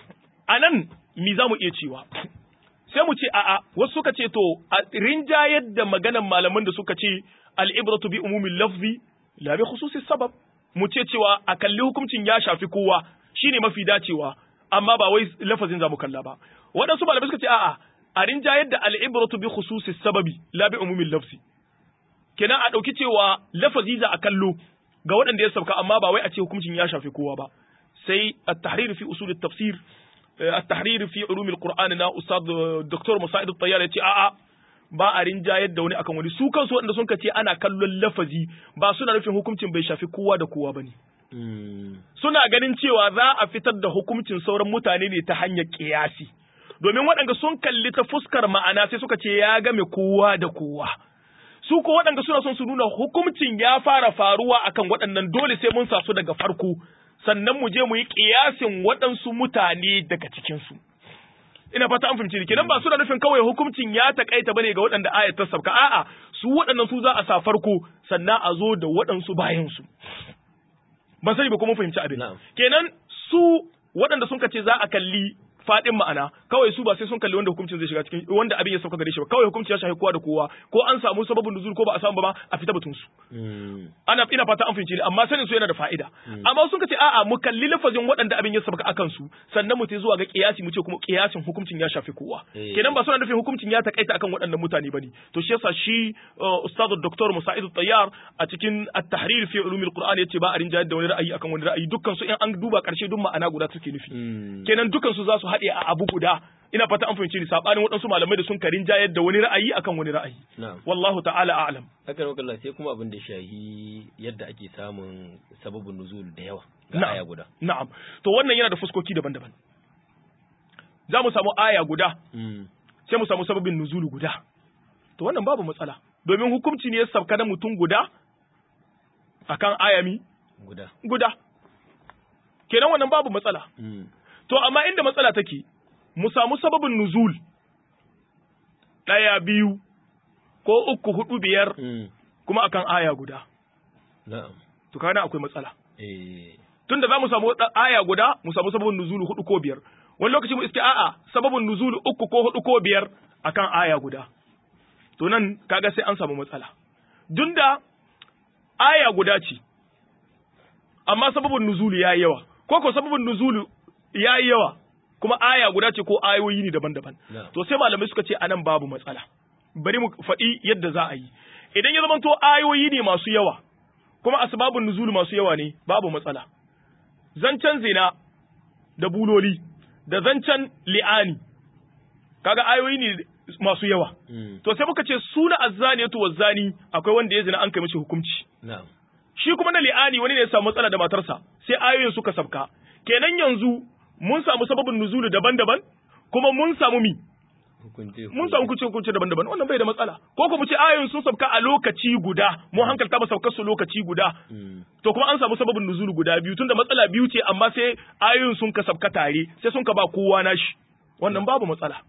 [SPEAKER 2] a nan mi za mu iya cewa sai mu ce a'a wasu suka ce to a rinjayar da maganan malaman da suka ce al'ibratu bi umumin lafzi la bi khususi sabab mu ce cewa a kalli hukuncin ya shafi kowa shine mafi dacewa amma ba wai lafazin za mu kalla ba waɗansu malamai suka ce a'a a rinjayar da al'ibratu bi khususi sababi la bi umumin lafzi kenan a ɗauki cewa lafazi za a kallo ga waɗanda ya sauka amma ba wai a ce hukuncin ya shafi kowa ba sai at-tahrir fi usul at-tafsir at-tahrir fi ulum al-Qur'an na ustad Dr. Musa'id at-Tayyar yace a'a ba a rinjayar da wani akan wani su kansu waɗanda sun ce ana kallon lafazi ba suna nufin hukuncin bai shafi kowa da kowa bane
[SPEAKER 1] Mm.
[SPEAKER 2] suna ganin cewa za a fitar da hukuncin sauran mutane ne ta hanyar kiyasi domin waɗanda sun kalli ta fuskar ma'ana sai suka ce ya game kowa da kowa su ko waɗanda suna son su nuna hukuncin ya fara faruwa akan waɗannan dole sai mun sa su daga farko sannan mu je mu yi kiyasin waɗansu mutane daga cikinsu ina fata an fahimci ni kenan ba suna nufin kawai hukuncin ya takaita bane ga waɗanda ayat ta sabka a'a su waɗannan su za a sa farko sannan a zo da waɗansu bayan su ban sani ba kuma fahimci abin
[SPEAKER 1] Na'am.
[SPEAKER 2] kenan su waɗanda sun ce za a kalli fadin ma'ana kawai su ba sai sun kalli wanda hukuncin zai shiga cikin wanda abin ya sauka gare shi ba kawai hukunci ya shafi kowa da kowa ko an samu sababin nuzul ko ba a samu ba ma a fita batun su
[SPEAKER 1] Mm.
[SPEAKER 2] ana ina fata an fahimci amma sanin su yana da fa'ida amma sun ce a'a mu kalli lafazin waɗanda abin ya sabaka akan su sannan mu tai zuwa ga kiyasi mu ce kuma kiyasin hukuncin ya shafi kowa
[SPEAKER 1] Eh.
[SPEAKER 2] kenan ba suna nufin hukuncin ya takaita akan waɗannan mutane bane to shi yasa shi uh, ustad doktor Musa'id Tayyar a cikin at-tahrir fi ulum al-Qur'an yace ba a rinjayar da wani ra'ayi akan wani ra'ayi dukkan su in an duba karshe duk ma'ana guda suke nufi
[SPEAKER 1] Mm.
[SPEAKER 2] kenan dukkan su za su haɗe a abu guda ina fata an fahimci ni sabanin waɗansu malamai da sun karin jayar da wani ra'ayi akan wani ra'ayi
[SPEAKER 1] Na'am.
[SPEAKER 2] wallahu ta'ala a'lam
[SPEAKER 1] Haka ne kallon sai kuma abin da shahi yadda ake samun sababin nuzul da yawa ga
[SPEAKER 2] Na'am.
[SPEAKER 1] aya guda.
[SPEAKER 2] na'am to wannan yana da fuskoki daban-daban za mu samu aya guda
[SPEAKER 1] Mm.
[SPEAKER 2] sai mu samu sababin nuzulu guda to wannan babu matsala domin hukunci ne ya sabka da mutum guda akan ayami
[SPEAKER 1] Guda.
[SPEAKER 2] guda kenan wannan babu matsala
[SPEAKER 1] Mm.
[SPEAKER 2] to amma inda matsala take mu samu sababin nuzul ɗaya biyu ko uku hudu biyar
[SPEAKER 1] Mm.
[SPEAKER 2] kuma akan aya guda
[SPEAKER 1] Na'am.
[SPEAKER 2] to kana akwai matsala
[SPEAKER 1] Eh.
[SPEAKER 2] tunda za mu samu ɗa- aya guda mu samu sababin nuzulu hudu ko biyar wani lokaci mu iske a'a sababin nuzulu uku ko hudu ko biyar akan aya guda to nan kaga sai an samu matsala dunda aya guda ce amma sababin nuzulu yayi yawa ko ko sababin nuzulu yayi yawa kuma aya guda ce ko ayoyi ne daban-daban
[SPEAKER 1] Na'am.
[SPEAKER 2] to sai malamai suka ce anan babu matsala bari mu faɗi yadda za a yi idan ya zamanto ayoyi ne masu yawa kuma asbabun nuzulu masu yawa ne babu matsala zancen zina da buloli da zancen li'ani kaga ayoyi ne masu yawa
[SPEAKER 1] Mm.
[SPEAKER 2] to sai muka ce suna azzaniyatu wazzani akwai wanda ya zina an kai mishi hukunci
[SPEAKER 1] Na'am.
[SPEAKER 2] shi kuma na li'ani wani ne ya samu matsala da matarsa sai ayoyin suka sabka kenan yanzu mun samu sababin nuzulu daban-daban kuma mun samu mi
[SPEAKER 1] Hukunci.
[SPEAKER 2] mun samu kuce kuce daban-daban wannan bai da matsala ko kuma ce ayoyin sun sabka a lokaci guda mun hankalta ba saukar su lokaci guda
[SPEAKER 1] Mm.
[SPEAKER 2] to kuma an samu sababin nuzulu guda biyu tunda matsala biyu ce amma sai ayoyin sun ka sabka tare sai sun ka ba kowa nashi wannan babu matsala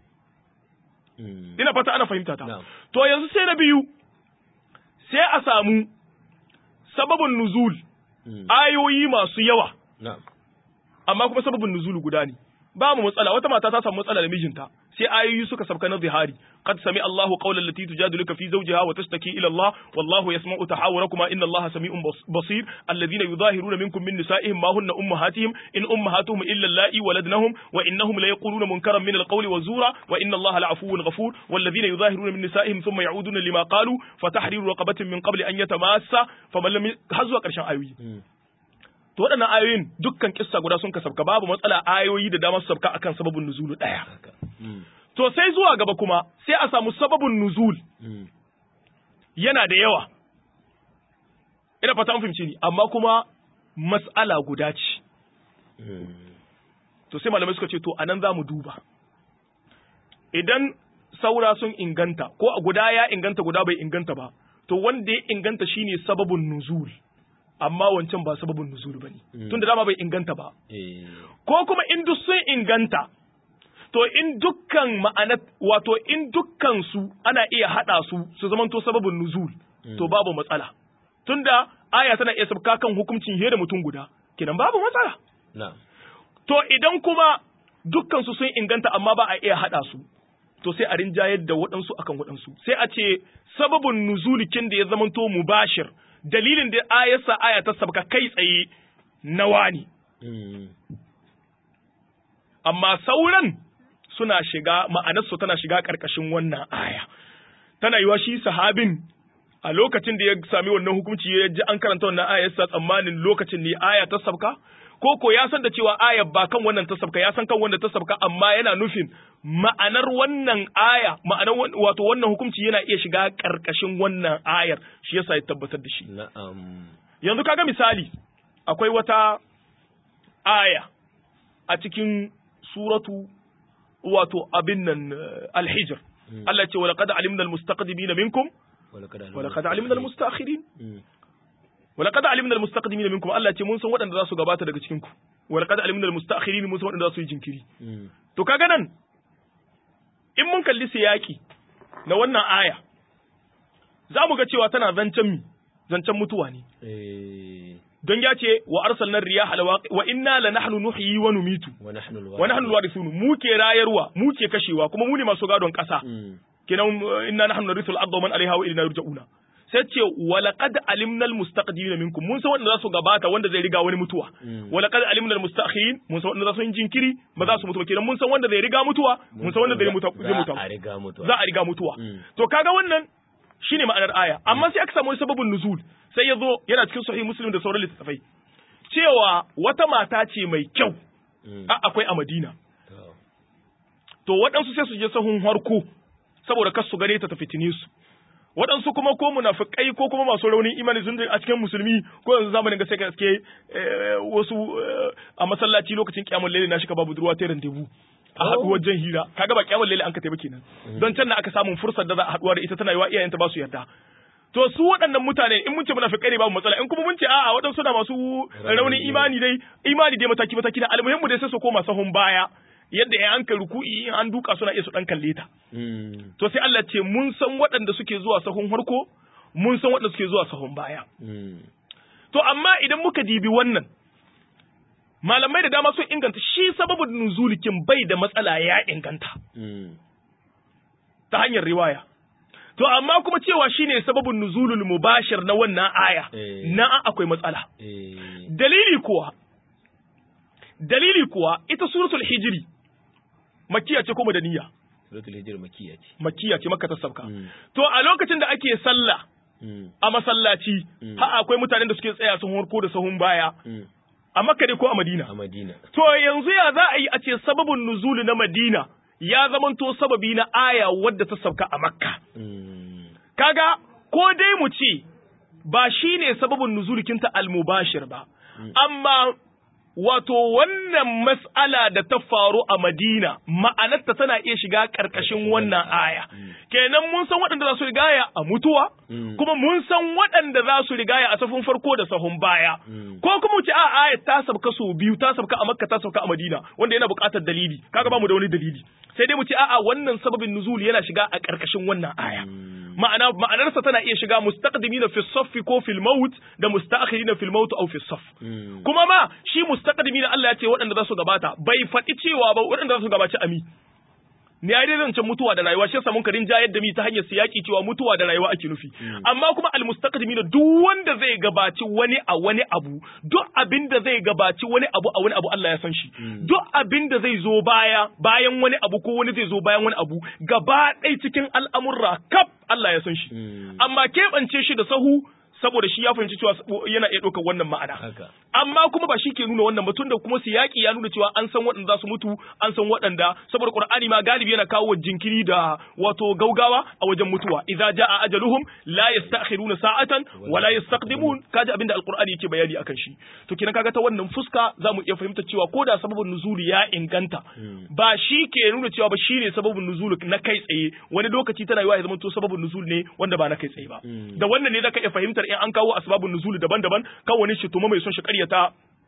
[SPEAKER 1] Mm.
[SPEAKER 2] ina fata ana fahimta ta
[SPEAKER 1] Na'am.
[SPEAKER 2] to yanzu sai na biyu sai a samu sababin nuzul
[SPEAKER 1] Mm.
[SPEAKER 2] ayoyi masu yawa
[SPEAKER 1] Na'am.
[SPEAKER 2] amma kuma sababin nuzul guda ne ba mu matsala wata mata ta samu matsala da mijinta sai ayoyi suka sabka na zihari qad sami Allahu qawlan lati tujadiluka fi zawjiha wa tashtaki ila Allah wallahu yasma'u tahawurakuma inna Allaha sami'un bas- basir alladhina yudahiruna minkum min nisa'ihim ma hunna ummahatihim in ummahatuhum illa allati waladnahum wa innahum la yaquluna munkaran min alqawli wa zura wa inna Allaha la'afuwwun ghafur walladhina yudahiruna min nisa'ihim thumma ya'uduna lima qalu fatahriru raqabatin min qabli an yatamassa faman lam har zuwa karshen ayoyi
[SPEAKER 1] Mm.
[SPEAKER 2] to waɗannan ayoyin dukkan kissa guda sun ka sabka babu matsala ayoyi da dama su sabka akan sababin nuzulu ɗaya
[SPEAKER 1] Haka. Mm.
[SPEAKER 2] to sai zuwa gaba kuma sai a samu sababin nuzul
[SPEAKER 1] Mm.
[SPEAKER 2] yana da yawa ina fata an fahimci ni amma kuma mas'ala guda ce
[SPEAKER 1] Mm.
[SPEAKER 2] to sai malamai suka ce to anan za mu duba idan saura sun inganta ko a guda ya inganta guda bai inganta ba to wanda ya inganta shine sababin nuzul amma wancan ba sababin nuzul bane
[SPEAKER 1] Mm.
[SPEAKER 2] tunda dama bai inganta ba
[SPEAKER 1] Eh.
[SPEAKER 2] ko kuma in duk sun inganta to in dukkan ma'ana wato in dukkan su ana iya hada su su zamanto sababin nuzul to babu matsala tunda aya tana iya sabka kan hukuncin hira mutum guda kenan babu matsala
[SPEAKER 1] Na'am.
[SPEAKER 2] to idan kuma dukkan su sun inganta amma ba a iya hada su to sai a rinjayar da waɗansu akan waɗansu sai a ce sababin nuzulikin da ya zamanto mubashir dalilin da ayarsa aya ta sabka kai tsaye nawa ne
[SPEAKER 1] Mm.
[SPEAKER 2] amma sauran suna shiga ma'anarsu tana shiga ƙarƙashin wannan aya tana yiwa shi sahabin a lokacin da ya sami wannan hukunci ya ji an karanta wannan aya yasa tsammanin lokacin ne aya ta sabka ko ko ya san da cewa aya ba kan wannan ta sabka ya san kan wanda ta sabka amma yana nufin ma'anar wannan aya ma'anar wato wannan hukunci yana iya shiga ƙarƙashin wannan ayar shi yasa ya tabbatar da shi
[SPEAKER 1] Na'am.
[SPEAKER 2] yanzu kaga misali akwai wata aya a cikin suratu wato abin nan al-hijr Allah ce wala qad alimna al-mustaqdimina minkum wala qad alimna al-mustaakhirin wala qad alimna al-mustaqdimina minkum Allah ce mun san waɗanda za su gabata daga cikin ku wala qad alimna al-mustaakhirin mun san waɗanda za su yi jinkiri to kaga nan in mun kalli siyaki na wannan aya za mu ga cewa tana zancen mi zancen mutuwa ne
[SPEAKER 1] Eh.
[SPEAKER 2] don ya ce wa arsalna riyaha lawaqi wa inna lanahnu nuhyi wa numitu
[SPEAKER 1] Wa nahnu al-warithun.
[SPEAKER 2] wa nahnu alwarithun mu ke rayarwa mu ke kashewa kuma mu ne masu gadon kasa
[SPEAKER 1] Mm.
[SPEAKER 2] kenan uh, inna nahnu narithul arda wa man alaiha wa ilayna yurja'una sai ce wa laqad alimna almustaqdimina minkum mun san wanda za su gabata wanda zai riga wani mutuwa
[SPEAKER 1] Mm.
[SPEAKER 2] wa laqad alimna almustakhirin mun san wanda za su yi jinkiri ba za su mutu ba kenan mun san wanda zai riga mutuwa mun san wanda zai mutu zai mutu
[SPEAKER 1] Za a riga mutuwa.
[SPEAKER 2] za a riga mutuwa
[SPEAKER 1] Mm.
[SPEAKER 2] to kaga wannan shine ma'anar aya amma sai aka samu sababin nuzul sai ya zo yana cikin sahih muslim da sauran littattafai cewa wata mata ce mai kyau
[SPEAKER 1] Mm.
[SPEAKER 2] a akwai a Madina
[SPEAKER 1] To.
[SPEAKER 2] to waɗansu sai su je sahun harko saboda kar su gane ta ta fitine su waɗansu kuma ko munafikai ko kuma masu raunin imani sun a cikin musulmi ko yanzu zamanin ga sai ka iske wasu a masallaci lokacin kiyamul layli na shi ka babu durwa ta randebu a haɗu wajen hira kaga ba kiyamul laili an ka taimake kenan don can na aka samun fursar da za a haɗuwa da ita tana yiwa iyayenta ba su yarda to su waɗannan mutane in mun ce munafikai ne babu matsala in kuma mun ce a'a waɗansu suna masu raunin imani dai imani dai mataki mataki na almuhimmu dai sai su koma sahun baya yadda ya an kai ruku'i in an duka suna iya su dan kalle ta to sai Allah ce mun san waɗanda suke zuwa sahun harko mun san waɗanda suke zuwa sahun baya to amma idan muka dibi wannan malamai da dama sun inganta shi sababin nuzulikin bai da matsala ya inganta ta hanyar riwaya to amma kuma cewa shine sababin nuzulul mubashir na wannan aya na akwai matsala dalili kuwa dalili kuwa ita suratul hijri makkiya ce ko madaniya
[SPEAKER 1] suratul hijri makkiya ce
[SPEAKER 2] makkiya ce makka ta sabka to a lokacin da ake sallah a masallaci ha akwai mutanen da suke tsaya sun horko da sahun baya a makka ne ko a madina
[SPEAKER 1] a madina
[SPEAKER 2] to yanzu ya za a yi a ce sababin nuzul na madina ya zamanto sababi na aya wadda ta sabka a makka kaga ko dai mu ce ba shine sababin nuzulikinta al-mubashir ba amma wato wannan mas'ala da ta faru a Madina ma'anarta tana iya shiga karkashin wannan aya kenan mun san waɗanda za su rigaya a mutuwa kuma mun san waɗanda za su rigaya a safin farko da sahun baya ko kuma ce a aya ta sabka so biyu ta sabka a Makka ta sabka a Madina wanda yana buƙatar dalili kaga ba mu da wani dalili sai dai mu ce a'a wannan sababin nuzul yana shiga a karkashin wannan aya ma'ana ma'anarsa tana iya shiga mustaqdimina fi saffi ko fil maut da musta'khirina fil maut aw fi saff kuma ma shi mustaqdimina Allah ya ce waɗanda za su gabata bai faɗi cewa ba waɗanda za su gabaci ami ne ai dai zancen mutuwa da rayuwa shi yasa mun karin jayar da mi ta hanyar siyaki cewa mutuwa da rayuwa ake nufi amma kuma al mustaqdimina duk wanda zai gabaci wani a wani abu duk abin da zai gabaci wani abu a wani abu Allah ya san shi duk abin da zai zo baya bayan wani abu ko wani zai zo bayan wani abu gaba ɗaya cikin al'amurra kaf Allah ya san shi amma keɓance shi da sahu saboda shi ya fahimci cewa yana iya ɗaukar wannan ma'ana amma kuma ba shi ke nuna wannan ba tunda kuma siyaki ya nuna cewa an san waɗanda za su mutu an san waɗanda saboda Qur'ani ma galibi yana kawo jinkiri da wato gaugawa a wajen mutuwa idza jaa ajaluhum la yasta'khiruna sa'atan wa la yastaqdimun kaji abinda alqur'ani yake bayani akan shi to kinan kaga ta wannan fuska zamu iya fahimta cewa ko da sababin nuzuli ya inganta ba shi ke nuna cewa ba shine sababin nuzuli na kai tsaye wani lokaci tana yiwa ya zama to sababin nuzul ne wanda ba na kai tsaye ba da wannan ne zaka iya fahimtar in an kawo asbabun nuzul daban-daban kan wani shi tuma mai son shi ƙaryata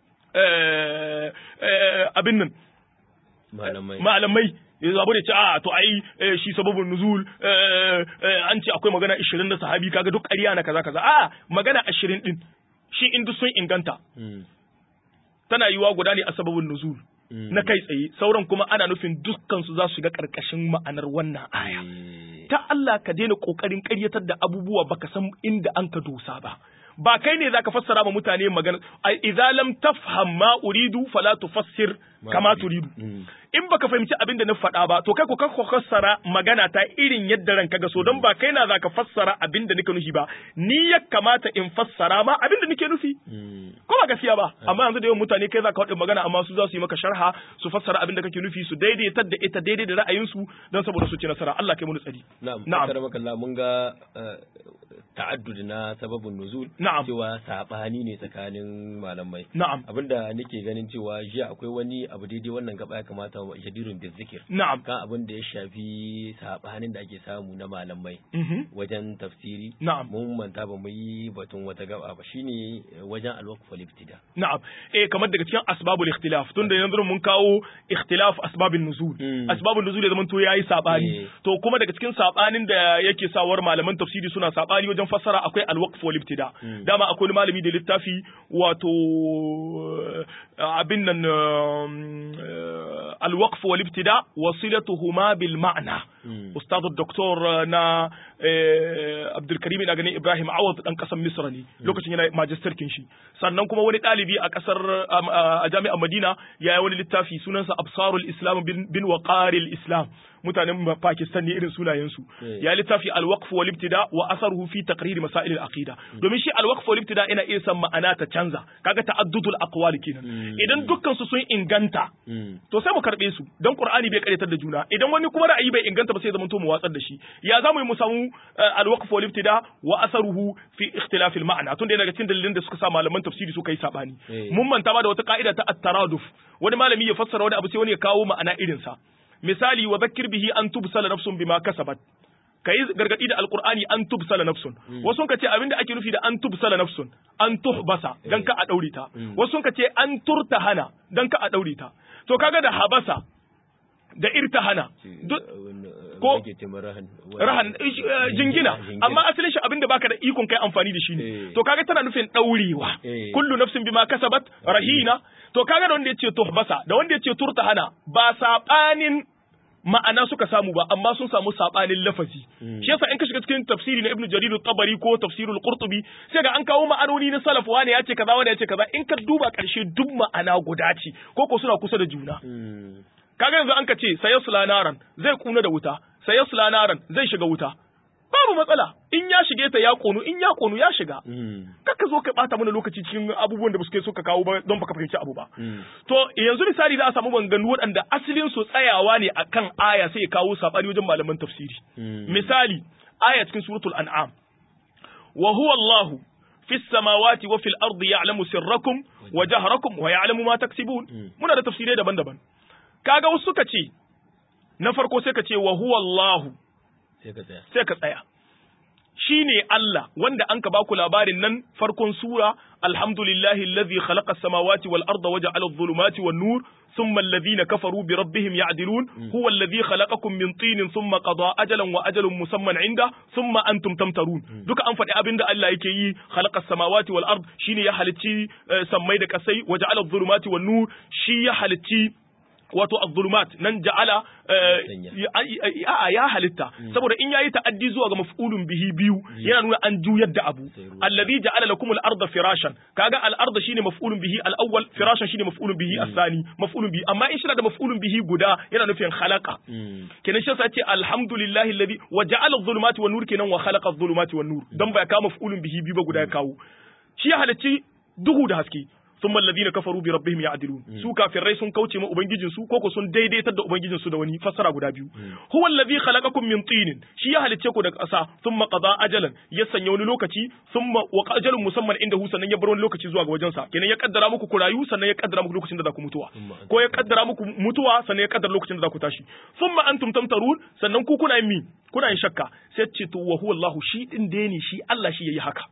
[SPEAKER 2] abin nan malamai ya zabu da ce a to ai shi sababun nuzul an ce akwai magana ashirin da sahabi kaga duk ƙarya na kaza kaza a magana ashirin din shi in duk sun inganta tana yiwa guda ne a sababun nuzul na kai tsaye sauran kuma ana nufin dukkan su za su shiga ƙarƙashin ma'anar wannan aya ta Allah ka daina kokarin ƙaryatar da abubuwa baka san inda an ka dosa ba ba kai ne zaka fassara ma mutane magana idza lam tafham ma uridu fala tufassir kama turidu in baka fahimci abin da na faɗa ba to kai ko ka fassara magana ta irin yadda ranka ga so don ba kai na zaka fassara abin da nika nufi ba ni ya kamata in fassara ma abin da nake nufi ko ba gaskiya ba amma yanzu da yawan mutane kai zaka faɗi magana amma su za su yi maka sharha su fassara abin da kake nufi su daidaitar da ita daidai da ra'ayinsu don saboda su ci nasara Allah kai mu tsari
[SPEAKER 1] na'am na'am mun ga ta'addud na sababin nuzul cewa sabani ne tsakanin malamai
[SPEAKER 2] na'am
[SPEAKER 1] abinda nake ganin cewa jiya akwai wani abu daidai wannan gaba ya kamata jadirun bi zikir
[SPEAKER 2] na'am
[SPEAKER 1] kan abin da ya shafi sabanin da ake samu na malamai wajen tafsiri
[SPEAKER 2] na'am
[SPEAKER 1] mun manta ba mu yi batun wata gaba ba shine wajen al-waqf wal ibtida
[SPEAKER 2] na'am eh kamar daga cikin asbabul ikhtilaf tunda yanzu mun kawo ikhtilaf asbabun nuzul asbabun nuzul ya zaman to yayi sabani to kuma daga cikin sabanin da yake sawar malaman tafsiri suna sabani wajen fassara akwai al-waqf wal ibtida dama akwai malami da littafi wato abin nan al-waqf wal ibtida wasilatuhuma bil ma'na ustad doktor na Abdul Karim ina ganin Ibrahim Awad dan kasar Misra ne lokacin yana magister kin shi sannan kuma wani dalibi a kasar a jami'ar Madina ya yi wani littafi sunansa Absarul Islam bin Waqaril Islam mutanen Pakistan ne irin sunayen su ya littafi al-waqf wal ibtida wa asaruhu fi taqrir masail al-aqida domin shi al-waqf wal ibtida ina iya san ma'ana ta canza kaga ta'addudul aqwal kenan idan dukkan su sun inganta to sai mu karbe su dan Qur'ani bai karyatar da juna idan wani kuma ra'ayi bai inganta ba sai zaman to mu watsar da shi ya zamu yi mu samu al-waqf wal ibtida wa asaruhu fi ikhtilaf al-ma'na tunda yana ga cikin dalilin da suka sa malaman tafsiri suka yi sabani mun manta ba da wata ka'ida ta at-taraduf wani malami ya fassara wani abu sai wani ya kawo ma'ana irin sa misali wa dhakkir bihi an tubsala nafsun bima kasabat kai gargadi da alqur'ani an tubsala nafsun wasu ka ce abinda ake nufi da an tubsala nafsun an tuhbasa dan ka a daure ta wasu ka ce an turtahana dan ka a daure ta to kaga da habasa da irtahana ko rahan jingina amma asalin shi abinda baka da ikon kai amfani da shi ne to kaga tana nufin daurewa kullu nafsin bima kasabat rahina to kaga da wanda yace tuhbasa da wanda yace turtahana ba sabanin ma'ana suka samu ba amma sun samu sabanin lafazi shi yasa in ka shiga cikin tafsiri na Ibn Jarir al-Tabari ko tafsirul Qurtubi sai ga an kawo ma'anoni na salaf wani yace kaza wani yace kaza in ka duba karshe duk ma'ana guda ce ko ko suna kusa da juna kaga yanzu an ka ce sayasla naran zai kuna da wuta sayasla naran zai shiga wuta babu matsala in ya shige ta ya konu in ya konu ya shiga kaka zo ka bata mana lokaci cikin abubuwan da ba suke so ka kawo ba don baka fahimci abu ba to yanzu misali za a samu banganu waɗanda asalin su tsayawa ne akan aya sai ya kawo sabani wajen malaman tafsiri misali aya cikin suratul an'am wa huwa Allahu fis samawati wa fil ardi ya'lamu sirrakum wa jahrakum wa ya'lamu ma taksibun muna da tafsirai daban-daban kaga wasu suka ce na farko sai ka ce wa huwa Allahu sai ka tsaya shi ne Allah wanda an ka baku labarin nan farkon sura alhamdulillahi alladhi khalaqa as-samawati wal arda wa ja'ala adh-dhulumati wan nur thumma alladhina kafaru bi rabbihim ya'dilun huwa alladhi khalaqakum min tinin thumma qada ajalan wa ajalun musamman 'inda thumma antum tamtarun duka an faɗi abinda Allah yake yi khalaqa as-samawati wal ard shine ya halicci sammai da kasai wa ja'ala adh-dhulumati wan nur shi ya halicci wato az-zulumat nan ja'ala a ya halitta saboda in yayi ta'addi zuwa ga maf'ulun bihi biyu yana nuna an juyar da abu alladhi ja'ala lakum al-ardha firashan kaga al-ardha shine maf'ulun bihi al-awwal firashan shine maf'ulun bihi as-sani maf'ulun bihi amma in shi da maf'ulun bihi guda yana nufin khalaqa kenan shi sai ce alhamdulillahi alladhi wa ja'ala adh-dhulumati wan nur kenan wa khalaqa adh-dhulumati wan nur dan ba ka maf'ulun bihi biyu ba guda ya kawo shi ya halacci duhu da haske ثم الذين كفروا بربهم يعدلون su kafirai sun kauce ma ubangijin su koko sun daidaitar da ubangijin su da wani fassara guda biyu huwa allazi khalaqakum min tinin shi ya halicce ku daga ƙasa thumma qada ajalan ya sanya wani lokaci thumma wa ajalun musamman inda hu sannan ya bar wani lokaci zuwa ga wajen sa kenan ya kaddara muku ku rayu sannan ya kaddara muku lokacin da za ku mutuwa ko ya kaddara muku mutuwa sannan ya kaddara lokacin da za ku tashi thumma antum tamtarun sannan ku kuna yin mi kuna yin shakka sai ce to wa huwa allah shi din dai ne shi Allah shi yayi haka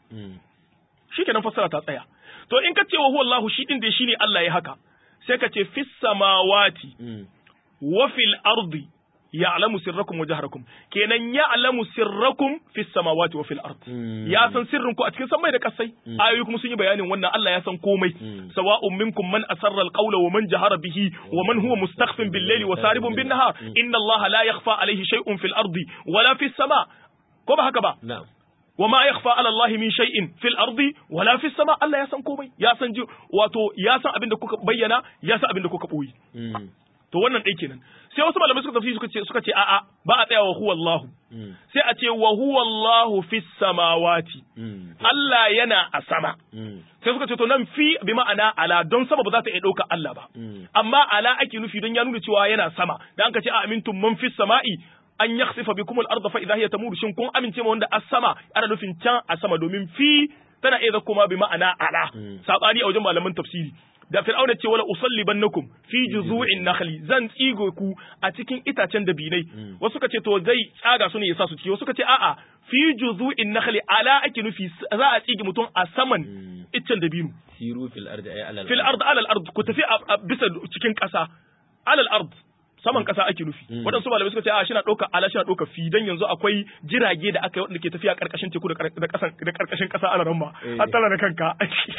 [SPEAKER 2] shi kenan fassara ta tsaya to in ka ce wa huwa Allah shi din da shine Allah ya haka sai ka ce fis samawati wa fil ardi ya'lamu sirrakum wa jahrakum kenan ya'lamu sirrakum fis samawati wa fil ardi ya san sirrin ku a cikin samai da kasai ayoyi kuma sun yi bayanin wannan Allah ya san komai sawa'un minkum man asarra al-qawla wa man jahara bihi wa man huwa mustakhfin bil layli wa saribun bin nahar inna Allah la yakhfa alayhi shay'un fil ardi wala fis sama ko ba haka ba na'am وما يخفى على الله من شيء في الارض ولا في السماء Allah ya san komai ya san ji wato ya san abin da kuka bayyana ya san abin da kuka boye to wannan dai kenan sai wasu malamai suka tafsiri suka ce suka ce a'a ba a tsaya wa huwa Allah sai a ce wa huwa Allah fis samawati Allah yana a sama sai suka ce to nan fi bi ma'ana ala don sama ba za ta iya dauka Allah ba amma ala ake nufi don ya nuna cewa yana sama dan ka ce a amintum man fis sama'i an yakhsifa bikum al-ardh fa idha hiya tamur shin kun amince ma wanda as-sama ana nufin can a sama domin fi tana iya kuma bi ma'ana ala sabani a wajen malaman tafsiri da fir'auna ce wala usallibannakum fi juzu'in nakhli zan tsigo ku a cikin itacen dabinai wasu suka ce to zai tsaga su ne yasa su ci wasu suka ce a'a fi juzu'in nakhli ala ake nufi za a tsige mutum a saman iccen dabino
[SPEAKER 1] siru fil ardi ay ala
[SPEAKER 2] fil ardi ala al-ard ku tafi bisa cikin kasa ala al-ard saman kasa ake nufi waɗansu malamai suka ce a shina ɗauka ala shina ɗauka fi dan yanzu akwai jirage da aka yi waɗanda ke tafiya ƙarƙashin teku da ƙarƙashin ƙasa ana ramma har tana da kanka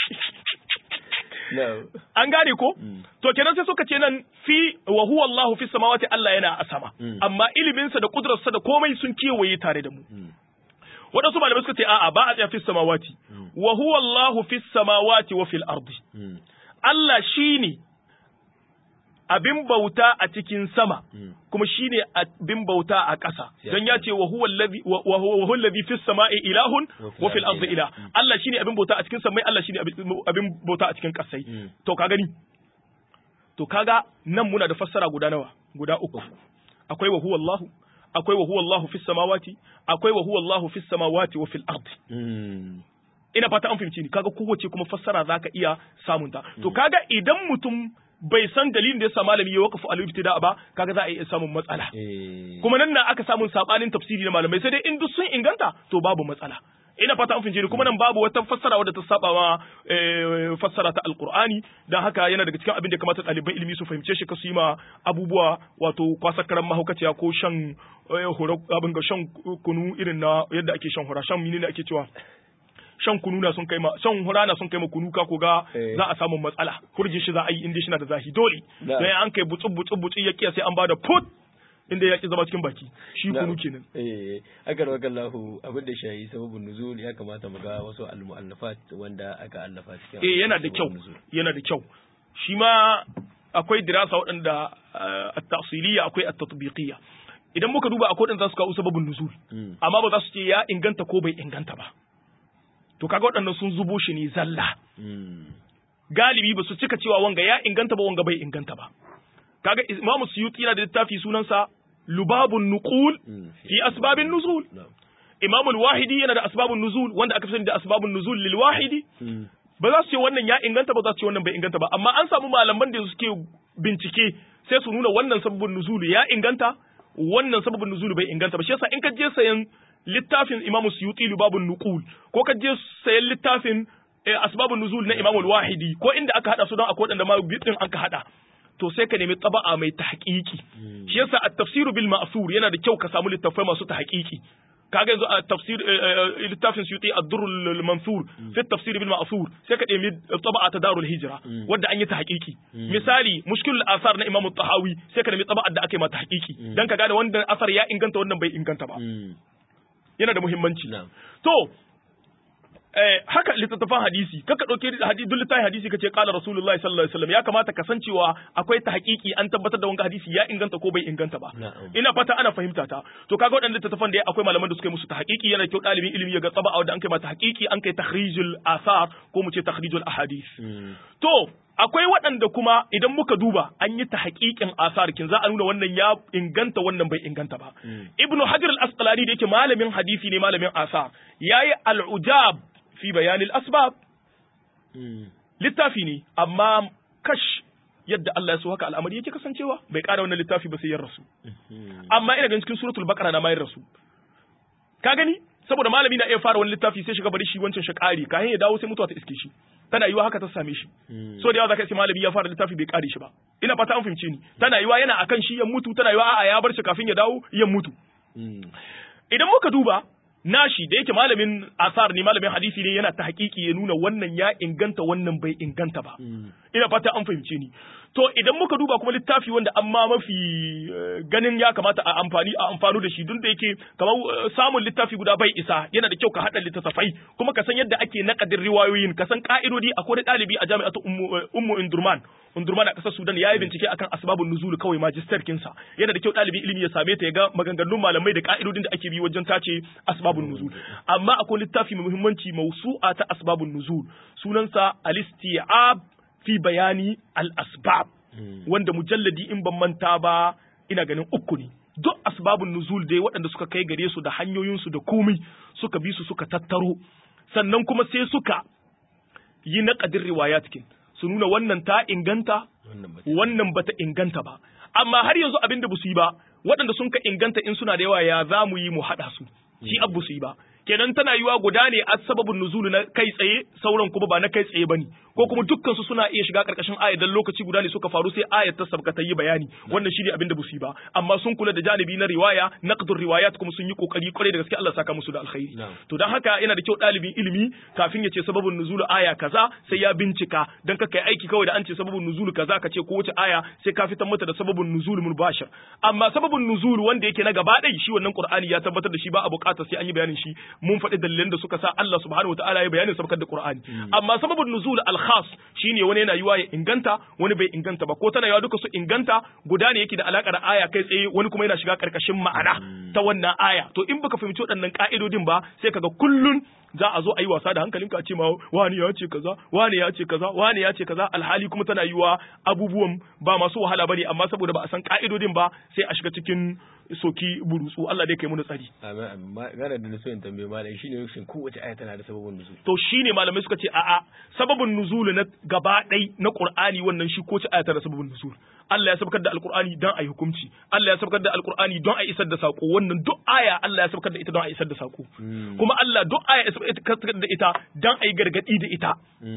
[SPEAKER 2] an gane ko to kenan sai suka ce nan fi wa huwa Allahu fi samawati Allah yana a sama amma iliminsa da kudurarsa da komai sun kewaye tare da mu waɗansu malamai suka ce a'a ba a tsaya fi samawati wa huwa Allahu fi samawati wa fil ardi Allah shine abin bauta a cikin sama kuma shine abin bauta a ƙasa don ya ce wa huwa allazi wa huwa allazi fis sama'i ilahun wa fil ardi ilah Allah shine abin bauta a cikin samai Allah shine abin bauta a cikin ƙasai to ka gani to kaga nan muna da fassara guda nawa guda uku akwai wa huwa Allah akwai wa huwa Allah fis samawati akwai wa huwa Allah fis samawati wa fil ardi ina fata an fahimci ni kaga kowace kuma fassara zaka iya samunta to kaga idan mutum bai san dalilin da yasa malami ya waqafu al-ibtida ba kaga za a iya samun matsala kuma nan na aka samun sabanin tafsiri na malamai sai dai in duk sun inganta to babu matsala ina fata an fince kuma nan babu wata fassara wadda ta saba ma fassara ta alqur'ani dan haka yana daga cikin abin da kamata ɗaliban ilimi su fahimce shi kasu yi ma abubuwa wato kwasakaran mahaukaciya ko shan hura abin ga shan kunu irin na yadda ake shan hura shan menene ake cewa shan kunu na sun kai ma shan hura na sun kai ma kunu ka ko ga za a samu matsala kurjin shi za a yi inda shi na da zahi dole dan an kai butsu butsu butsu ya kiya sai an bada put inda ya ki zama cikin baki shi kunu kenan
[SPEAKER 1] eh aka rawa Allahu abin da shayi sababun nuzul ya kamata mu ga wasu al-mu'allafat wanda aka allafa cikin
[SPEAKER 2] eh yana da kyau yana da kyau shi ma akwai dirasa waɗanda at-tafsiliyya akwai at-tatbiqiyya idan muka duba akwai waɗanda za su kawo sababun nuzul amma ba za su ce ya inganta ko bai inganta ba to kaga waɗannan sun zubo shi ne zalla galibi ba su cika cewa wanga ya inganta ba wanga bai inganta ba kaga Imam Suyuti yana da littafi sunansa Lubabun Nuqul fi asbabin nuzul Imam al-Wahidi yana da asbabun nuzul wanda aka fi sani da asbabun nuzul lil wahidi ba za su ce wannan ya inganta ba za su ce wannan bai inganta ba amma an samu malaman da suke bincike sai su nuna wannan sababun nuzul ya inganta wannan sababun nuzul bai inganta ba shi yasa in ka je sayan littafin Imam Suyuti Lubabun Nuqul ko ka je sayan littafin asbabun nuzul na Imam al-Wahidi ko inda aka hada su don akwai wadanda ma bidin an ka hada to sai ka nemi taba'a mai tahqiqi shi yasa at-tafsir bil ma'thur yana da kyau ka samu littafai masu tahqiqi kaga yanzu a tafsir littafin Suyuti ad-durr al-mansur fi at-tafsir bil ma'thur sai ka nemi taba'a ta darul hijra wanda an yi tahqiqi misali mushkil al-athar na Imam at-Tahawi sai ka nemi taba'ar da ake ma tahqiqi dan ka gane wannan asar ya inganta wannan bai inganta ba yana da muhimmanci to eh haka littattafan hadisi kaka dauke hadisi duk littafin hadisi kace qala rasulullahi sallallahu alaihi wasallam ya kamata ka san cewa akwai ta hakiki an tabbatar da wanga hadisi ya inganta ko bai inganta ba ina fata ana fahimta ta to kaga wadannan littattafan da akwai malaman da suka yi musu ta hakiki yana kyau dalibin ilimi ya ga tsaba wanda an kai mata hakiki an kai takhrijul athar ko mu ce takhrijul ahadith to akwai waɗanda kuma idan muka duba an yi ta haƙiƙin asar kin za a nuna wannan ya inganta wannan bai inganta ba ibnu hajar al-asqalani da yake malamin hadisi ne malamin asar yayi al-ujab fi bayan al-asbab littafi ne amma kash yadda Allah ya so haka al'amari yake kasancewa bai ƙara wannan littafi ba sai ya rasu amma ina ganin cikin suratul baqara na ma ya rasu ka gani saboda malami na iya fara wani littafi sai shiga bari shi wancan shi ƙari kayan ya dawo sai mutuwa ta iske shi tana yiwa haka ta same shi so da yawa zaka ce malami ya fara littafi bai kare shi ba ina fata an fahimce ni tana yiwa yana akan shi ya mutu tana yiwa a'a ya bar shi kafin ya dawo ya mutu idan muka duba nashi da yake malamin asar ne malamin hadisi ne yana ta hakiki ya nuna wannan ya inganta wannan bai inganta ba ina fata an fahimce ni to idan muka duba kuma littafi wanda amma mafi ganin ya kamata a amfani a amfano da shi duk da yake kamar samun littafi guda bai isa yana da kyau ka hada littattafai kuma ka san yadda ake nakadin riwayoyin ka san ka'idodi akwai da dalibi a jami'atu ummu indurman indurman a kasar Sudan yayi bincike akan asbabun nuzul kawai magister kinsa yana da kyau dalibi ilimi ya same ta ya ga maganganun malamai da ka'idodin da ake bi wajen tace asbabun nuzul amma akwai littafi mai muhimmanci mausu'a ta asbabun nuzul sunansa al-isti'ab fi bayani al-asbab wanda mujalladi in ban manta ba ina ganin uku ne duk asbabun nuzul dai waɗanda suka kai gare su da hanyoyinsu da komai suka bi su suka tattaro sannan kuma sai suka yi naqadin riwayat kin su nuna wannan ta inganta wannan bata inganta ba amma har yanzu abinda ba su yi ba waɗanda sun ka inganta in suna da yawa ya za mu yi mu haɗa su shi abu su yi ba kenan tana yiwa guda ne a sababin nuzulu na kai tsaye sauran kuma ba na kai tsaye bane ko kuma dukkan su suna iya shiga karkashin ayat dan lokaci guda ne suka faru sai ayat ta sabka ta yi bayani wannan shine abin da busu ba amma sun kula da janibi na riwaya naqdur riwayat kuma sun yi kokari kwarai da gaske Allah saka musu da alkhairi to dan haka yana da kyau dalibin ilimi kafin ya ce sababin nuzulu aya kaza sai ya bincika dan ka kai aiki kawai da an ce sababin nuzulu kaza ka ce ko wace aya sai ka fitar mata da sababin nuzulu mubashir amma sababin nuzulu wanda yake na gaba ɗaya shi wannan Qur'ani ya tabbatar da shi ba a buƙatar sai an yi bayanin shi mun faɗi dalilan da suka sa Allah subhanahu wataala ya bayanin sabkar da Qur'ani amma sababun nuzul al-khas shine wani yana yiwa ya inganta wani bai inganta ba ko tana yiwa duka su inganta guda ne yake da alaka da aya kai tsaye wani kuma yana shiga karkashin ma'ana ta wannan aya to in baka fahimci waɗannan ka'idodin ba sai kaga kullun za a zo a yi wasa da hankalinka a ce ma wani ya ce kaza wani ya ce kaza wani ya ce kaza alhali kuma tana yiwa abubuwan ba masu wahala bane amma saboda ba a san ka'idodin ba sai a shiga cikin soki burutsu Allah dai kai mu tsari
[SPEAKER 1] amin amma gana da naso in tambaye malai shine shin kowace aya tana da sababin nuzul
[SPEAKER 2] to shine malamai suka ce a'a sababin nuzul na gaba ɗai na Qur'ani wannan shi ko ce aya tana da sababin nuzul Allah ya sabkar da alqur'ani dan ayi hukunci Allah ya sabkar da alqur'ani don a isar da sako wannan duk aya Allah ya sabkar da ita don a isar da sako kuma Allah duk aya ya sabkar da ita dan ayi gargadi da ita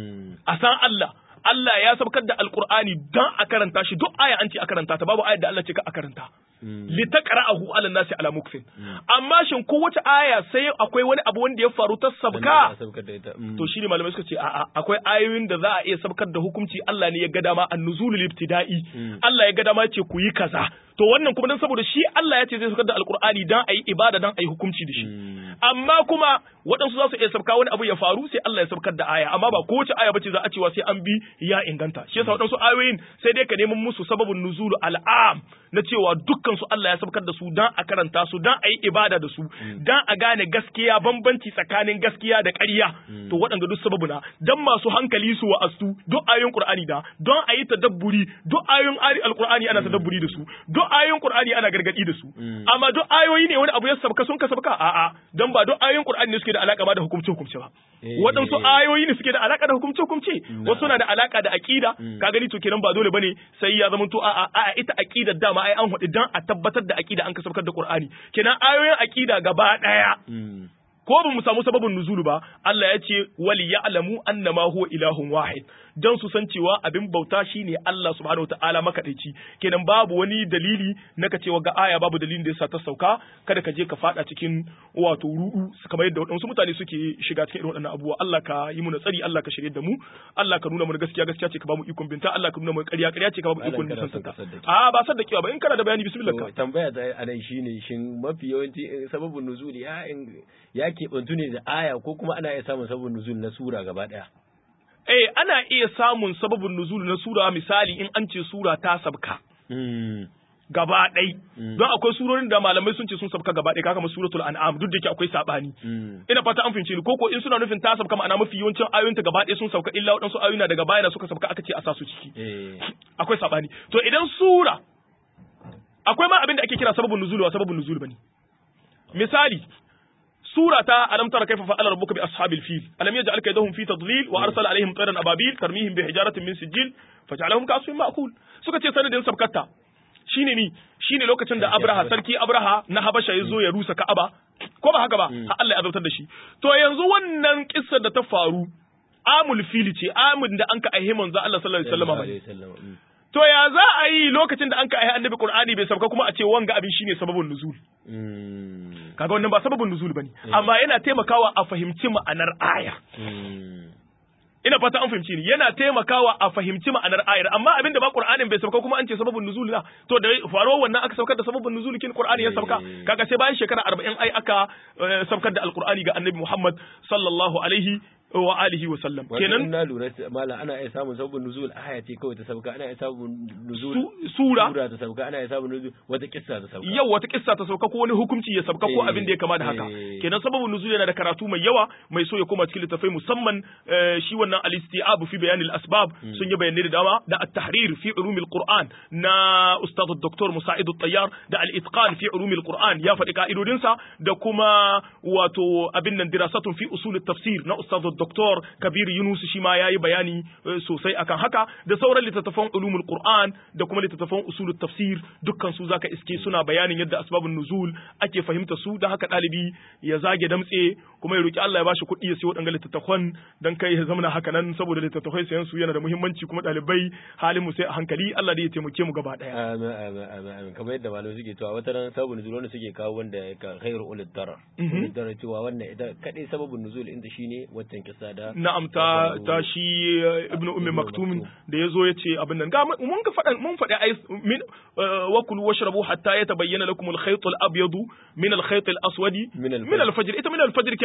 [SPEAKER 2] a san Allah Allah ya sabkar da alqur'ani dan a karanta shi duk aya an ce a karanta ta babu ayar da Allah ce ka a karanta litaqra'ahu 'ala an-nasi 'ala mukfin amma shin kowace aya sai akwai wani abu wanda ya faru ta sabka to shine malamai suka ce a'a akwai ayoyin da za a iya sabkar da hukunci Allah ne ya ga dama an-nuzulul ibtida'i Allah ya ga dama ce ku yi kaza to wannan kuma dan saboda shi Allah ya ce zai sabkar da alqur'ani dan ayi ibada dan ayi hukunci da shi amma kuma waɗansu za su iya sabka wani abu ya faru sai Allah ya sabkar da aya amma ba kowace aya bace za a cewa sai an bi ya inganta shi yasa waɗansu ayoyin sai dai ka neman musu sababun nuzulu al'am na cewa dukkan su Allah ya sabkar da su dan a karanta su dan a yi ibada da su dan a gane gaskiya bambanci tsakanin gaskiya da ƙarya to waɗanda duk sababu na dan masu hankali su wa astu duk ayoyin Qur'ani da don a yi tadabburi duk ayoyin alqur'ani ana tadabburi da su duk ayoyin Qur'ani ana gargadi da su amma duk ayoyi ne wani abu ya sabka sun ka sabka a'a dan ba duk ayoyin Qur'ani ne suke da alaka ma da hukumce hukumce ba waɗansu ayoyi ne suke da alaka da hukumce hukumce wasu na da alaka da aqida ka gani to kenan ba dole bane sai ya zama to a'a a'a ita aqidar dama ai an hudu dan a tabbatar da aqida an kasabkar da Qur'ani kenan ayoyin aqida gaba daya ko ba mu samu sababin nuzulu ba Allah ya ce wali ya'lamu annama huwa ilahun wahid dan su san cewa abin bauta shine Allah subhanahu wataala makadaici kenan babu wani dalili na ka cewa ga aya babu dalilin da yasa ta sauka kada ka je ka fada cikin wato ru'u kamar yadda wadansu mutane suke shiga cikin irin waɗannan abubuwa Allah ka yi mu tsari Allah ka shirye da mu Allah ka nuna mu gaskiya gaskiya ce ka ba mu ikon binta Allah ka nuna mu ƙarya ƙarya ce ka ba mu ikon nisan santa a ba saddakewa ba in kana da bayani bismillah ka
[SPEAKER 1] tambaya ta anan shine shin mafi yawanci sababin nuzuli ya ya keɓantu ne da aya ko kuma ana iya samun sababin nuzul na sura gaba ɗaya?
[SPEAKER 2] Eh, ana iya samun sababin nuzul na sura misali in an ce sura ta sabka. Gaba ɗai. Don akwai surorin da malamai sun ce sun sabka gaba ɗai, kama suratul an'am duk da yake akwai saɓani. Ina fata an fahimce ni koko in suna nufin ta sabka ma'ana mafi yawancin ayoyinta gaba ɗaya sun sabka illa waɗansu ayoyi daga baya da suka sabka aka ce a sa su ciki. Akwai saɓani. To idan sura akwai ma abin da ake kira sababin nuzul wa sababin nuzul bane. Misali سورة ألم ترى كيف فعل ربك بأصحاب الفيل ألم يجعل كيدهم في تضليل وأرسل عليهم طيرا أبابيل ترميهم بحجارة من سجيل فجعلهم كعصف مأكول suka ce sanadin sabkata shine ni shine lokacin da Abraha sarki Abraha na Habasha yazo ya rusa Ka'aba ko ba haka ba har Allah ya azabtar da shi to yanzu wannan kissar da ta faru amul fil ce amin da anka aihe manzo Allah sallallahu alaihi wasallam to ya za a yi lokacin da anka aihe annabi Qur'ani bai sabka kuma a ce wanga abin shine sababin nuzul kaga wannan ba sababin nuzul bane amma yana taimakawa a fahimci ma'anar aya ina fata an fahimci ni yana taimakawa a fahimci ma'anar ayar amma abinda ba Qur'anin bai sauka kuma an ce sababin nuzul la to da faruwar wannan aka saukar da sababin nuzul kin Qur'ani ya sauka kaga sai bayan shekara arba'in ai aka saukar da alqur'ani ga annabi Muhammad sallallahu alaihi wa alihi wa sallam kenan
[SPEAKER 1] na lura mala ana iya samun sababin nuzul aya ce kawai ta sauka ana iya samun nuzul
[SPEAKER 2] sura
[SPEAKER 1] sura ta sauka ana iya samun nuzul wata kissa ta sauka
[SPEAKER 2] yau wata kissa ta sauka ko wani hukunci ya sauka ko abin da ya kama da haka kenan sababin nuzul yana da karatu mai yawa mai so ya koma cikin littafai musamman shi wannan al-isti'ab fi bayan al-asbab sun yi bayanai da dama da at-tahrir fi ulum al-Qur'an na ustad Dr. Musa'id al-Tayyar da al-itqan fi ulum al-Qur'an ya faɗi ka'idodinsa da kuma wato abin nan dirasatun fi usul at-tafsir na ustad Doktor Kabir Yunus shi ma yayi bayani sosai akan haka da sauran littattafan ulumul Qur'an da kuma littattafan usulut tafsir dukkan su zaka iske suna bayanin yadda asbabun nuzul ake fahimta su dan haka dalibi ya zage damtse kuma ya roki Allah ya bashi kuɗi ya sayo wadannan littattafan dan kai ya zama haka nan saboda littattafai sayan su yana da muhimmanci kuma dalibai halin mu sai a hankali Allah dai ya taimake mu gaba daya
[SPEAKER 1] amin amin amin kamar yadda malamai suke cewa wata ran sababun nuzul wanda suke kawo wanda ka khairu ulul darar ulul darar cewa wannan idan kadai sababun nuzul inda shine watan
[SPEAKER 2] na'am ta ta shi ibnu ummi maktum da yazo yace abin nan ga mun ga fadan mun fadi ai min wa kulu washrabu hatta yatabayyana lakum al-khayt al-abyad min al-khayt al-aswad min al-fajr ita min al-fajr kin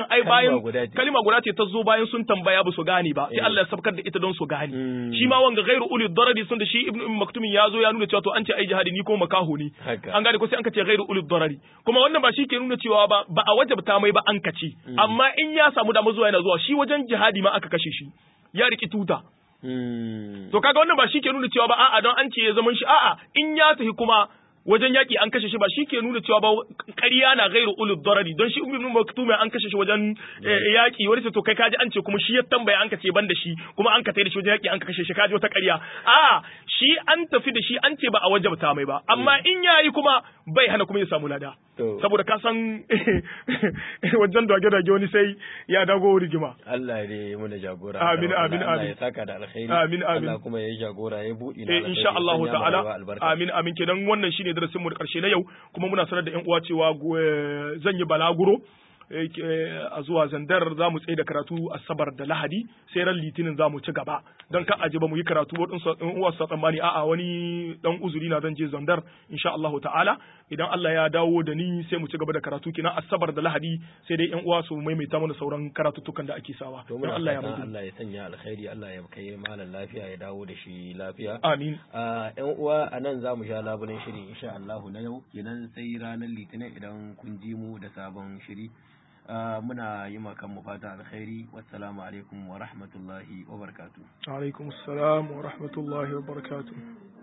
[SPEAKER 2] ai bayan
[SPEAKER 1] guda ce.
[SPEAKER 2] kalima guda ce ta zo bayan sun tambaya ba su gane ba sai
[SPEAKER 1] Eh.
[SPEAKER 2] Allah ya sabkar da ita don su gane
[SPEAKER 1] Mm.
[SPEAKER 2] shi ma wanga ghairu ulil darari sun da shi ibnu Umm maktum ya zo ya nuna cewa to an ce ai jihadi ni ko makaho ne
[SPEAKER 1] Haka.
[SPEAKER 2] an gane ko sai an ka ce ghairu ulil darari kuma wannan ba shi ke nuna cewa ba ba a wajabta mai ba an kace amma in ya samu damar zuwa yana zuwa shi wajen jihadi ma aka kashe shi ya riki tuta
[SPEAKER 1] Mm.
[SPEAKER 2] to kaga wannan ba shi ke nuna cewa ba a'a don an ce ya zaman shi a'a in ya tafi kuma wajen yaki an kashe shi ba shi ke nuna cewa ba ƙarya na gairu ulul darari don shi ibnu maktum an kashe shi wajen eh, yaki wani ce to kai kaji an ce kuma shi ya tambaya an ka ce ban da shi kuma an ka tai da shi wajen yaki an ka kashe shi kaji wata ƙarya a'a shi an tafi da shi an ce ba a wajabta mai ba amma in yayi kuma bai hana kuma ya samu lada
[SPEAKER 1] To.
[SPEAKER 2] saboda ka san wajen dage-dage wani sai ya dago rigima
[SPEAKER 1] Allah ne muna jagora.
[SPEAKER 2] Amin, amin,
[SPEAKER 1] Allah
[SPEAKER 2] amin.
[SPEAKER 1] ya saka da alkhairi.
[SPEAKER 2] Amin, amin.
[SPEAKER 1] Allah kuma ya jagora ya buɗi na
[SPEAKER 2] eh
[SPEAKER 1] alkhairi.
[SPEAKER 2] insha Allah
[SPEAKER 1] sanya mu
[SPEAKER 2] ta'ala
[SPEAKER 1] rayuwa albarka.
[SPEAKER 2] amin amin kenan wannan shine darasin mu da karshe na yau kuma muna sanar da ƴan uwa cewa eh, zan yi balaguro eh, eh, a zuwa zandar za mu tsaye da karatu asabar da lahadi sai ran litinin za mu ci gaba don ka aji ba mu yi karatu waɗansu ɗan uwa su tsammani a'a wani dan uzuri na zan je zandar insha Allah ta'ala idan Allah ya dawo da ni sai mu ci gaba da karatu kina asabar da lahadi sai dai ƴan uwa su maimaita mana sauran karatuttukan da ake sawa
[SPEAKER 1] To
[SPEAKER 2] don
[SPEAKER 1] muna
[SPEAKER 2] Allah ya
[SPEAKER 1] fatan
[SPEAKER 2] mutu
[SPEAKER 1] Allah ya sanya alkhairi, Allah ya kai malam lafiya ya dawo da shi lafiya.
[SPEAKER 2] amin
[SPEAKER 1] a yan uwa a nan za mu sha labulen shiri insha Allah na yau kenan sai ranar litinin idan kun ji mu da sabon shiri. Ah, muna yi ma kanmu fata alkhairi. Wassalamu alaikum wa rahmatullahi wa barakatuh.
[SPEAKER 2] alaikum assalam wa rahmatullahi wa barakatuh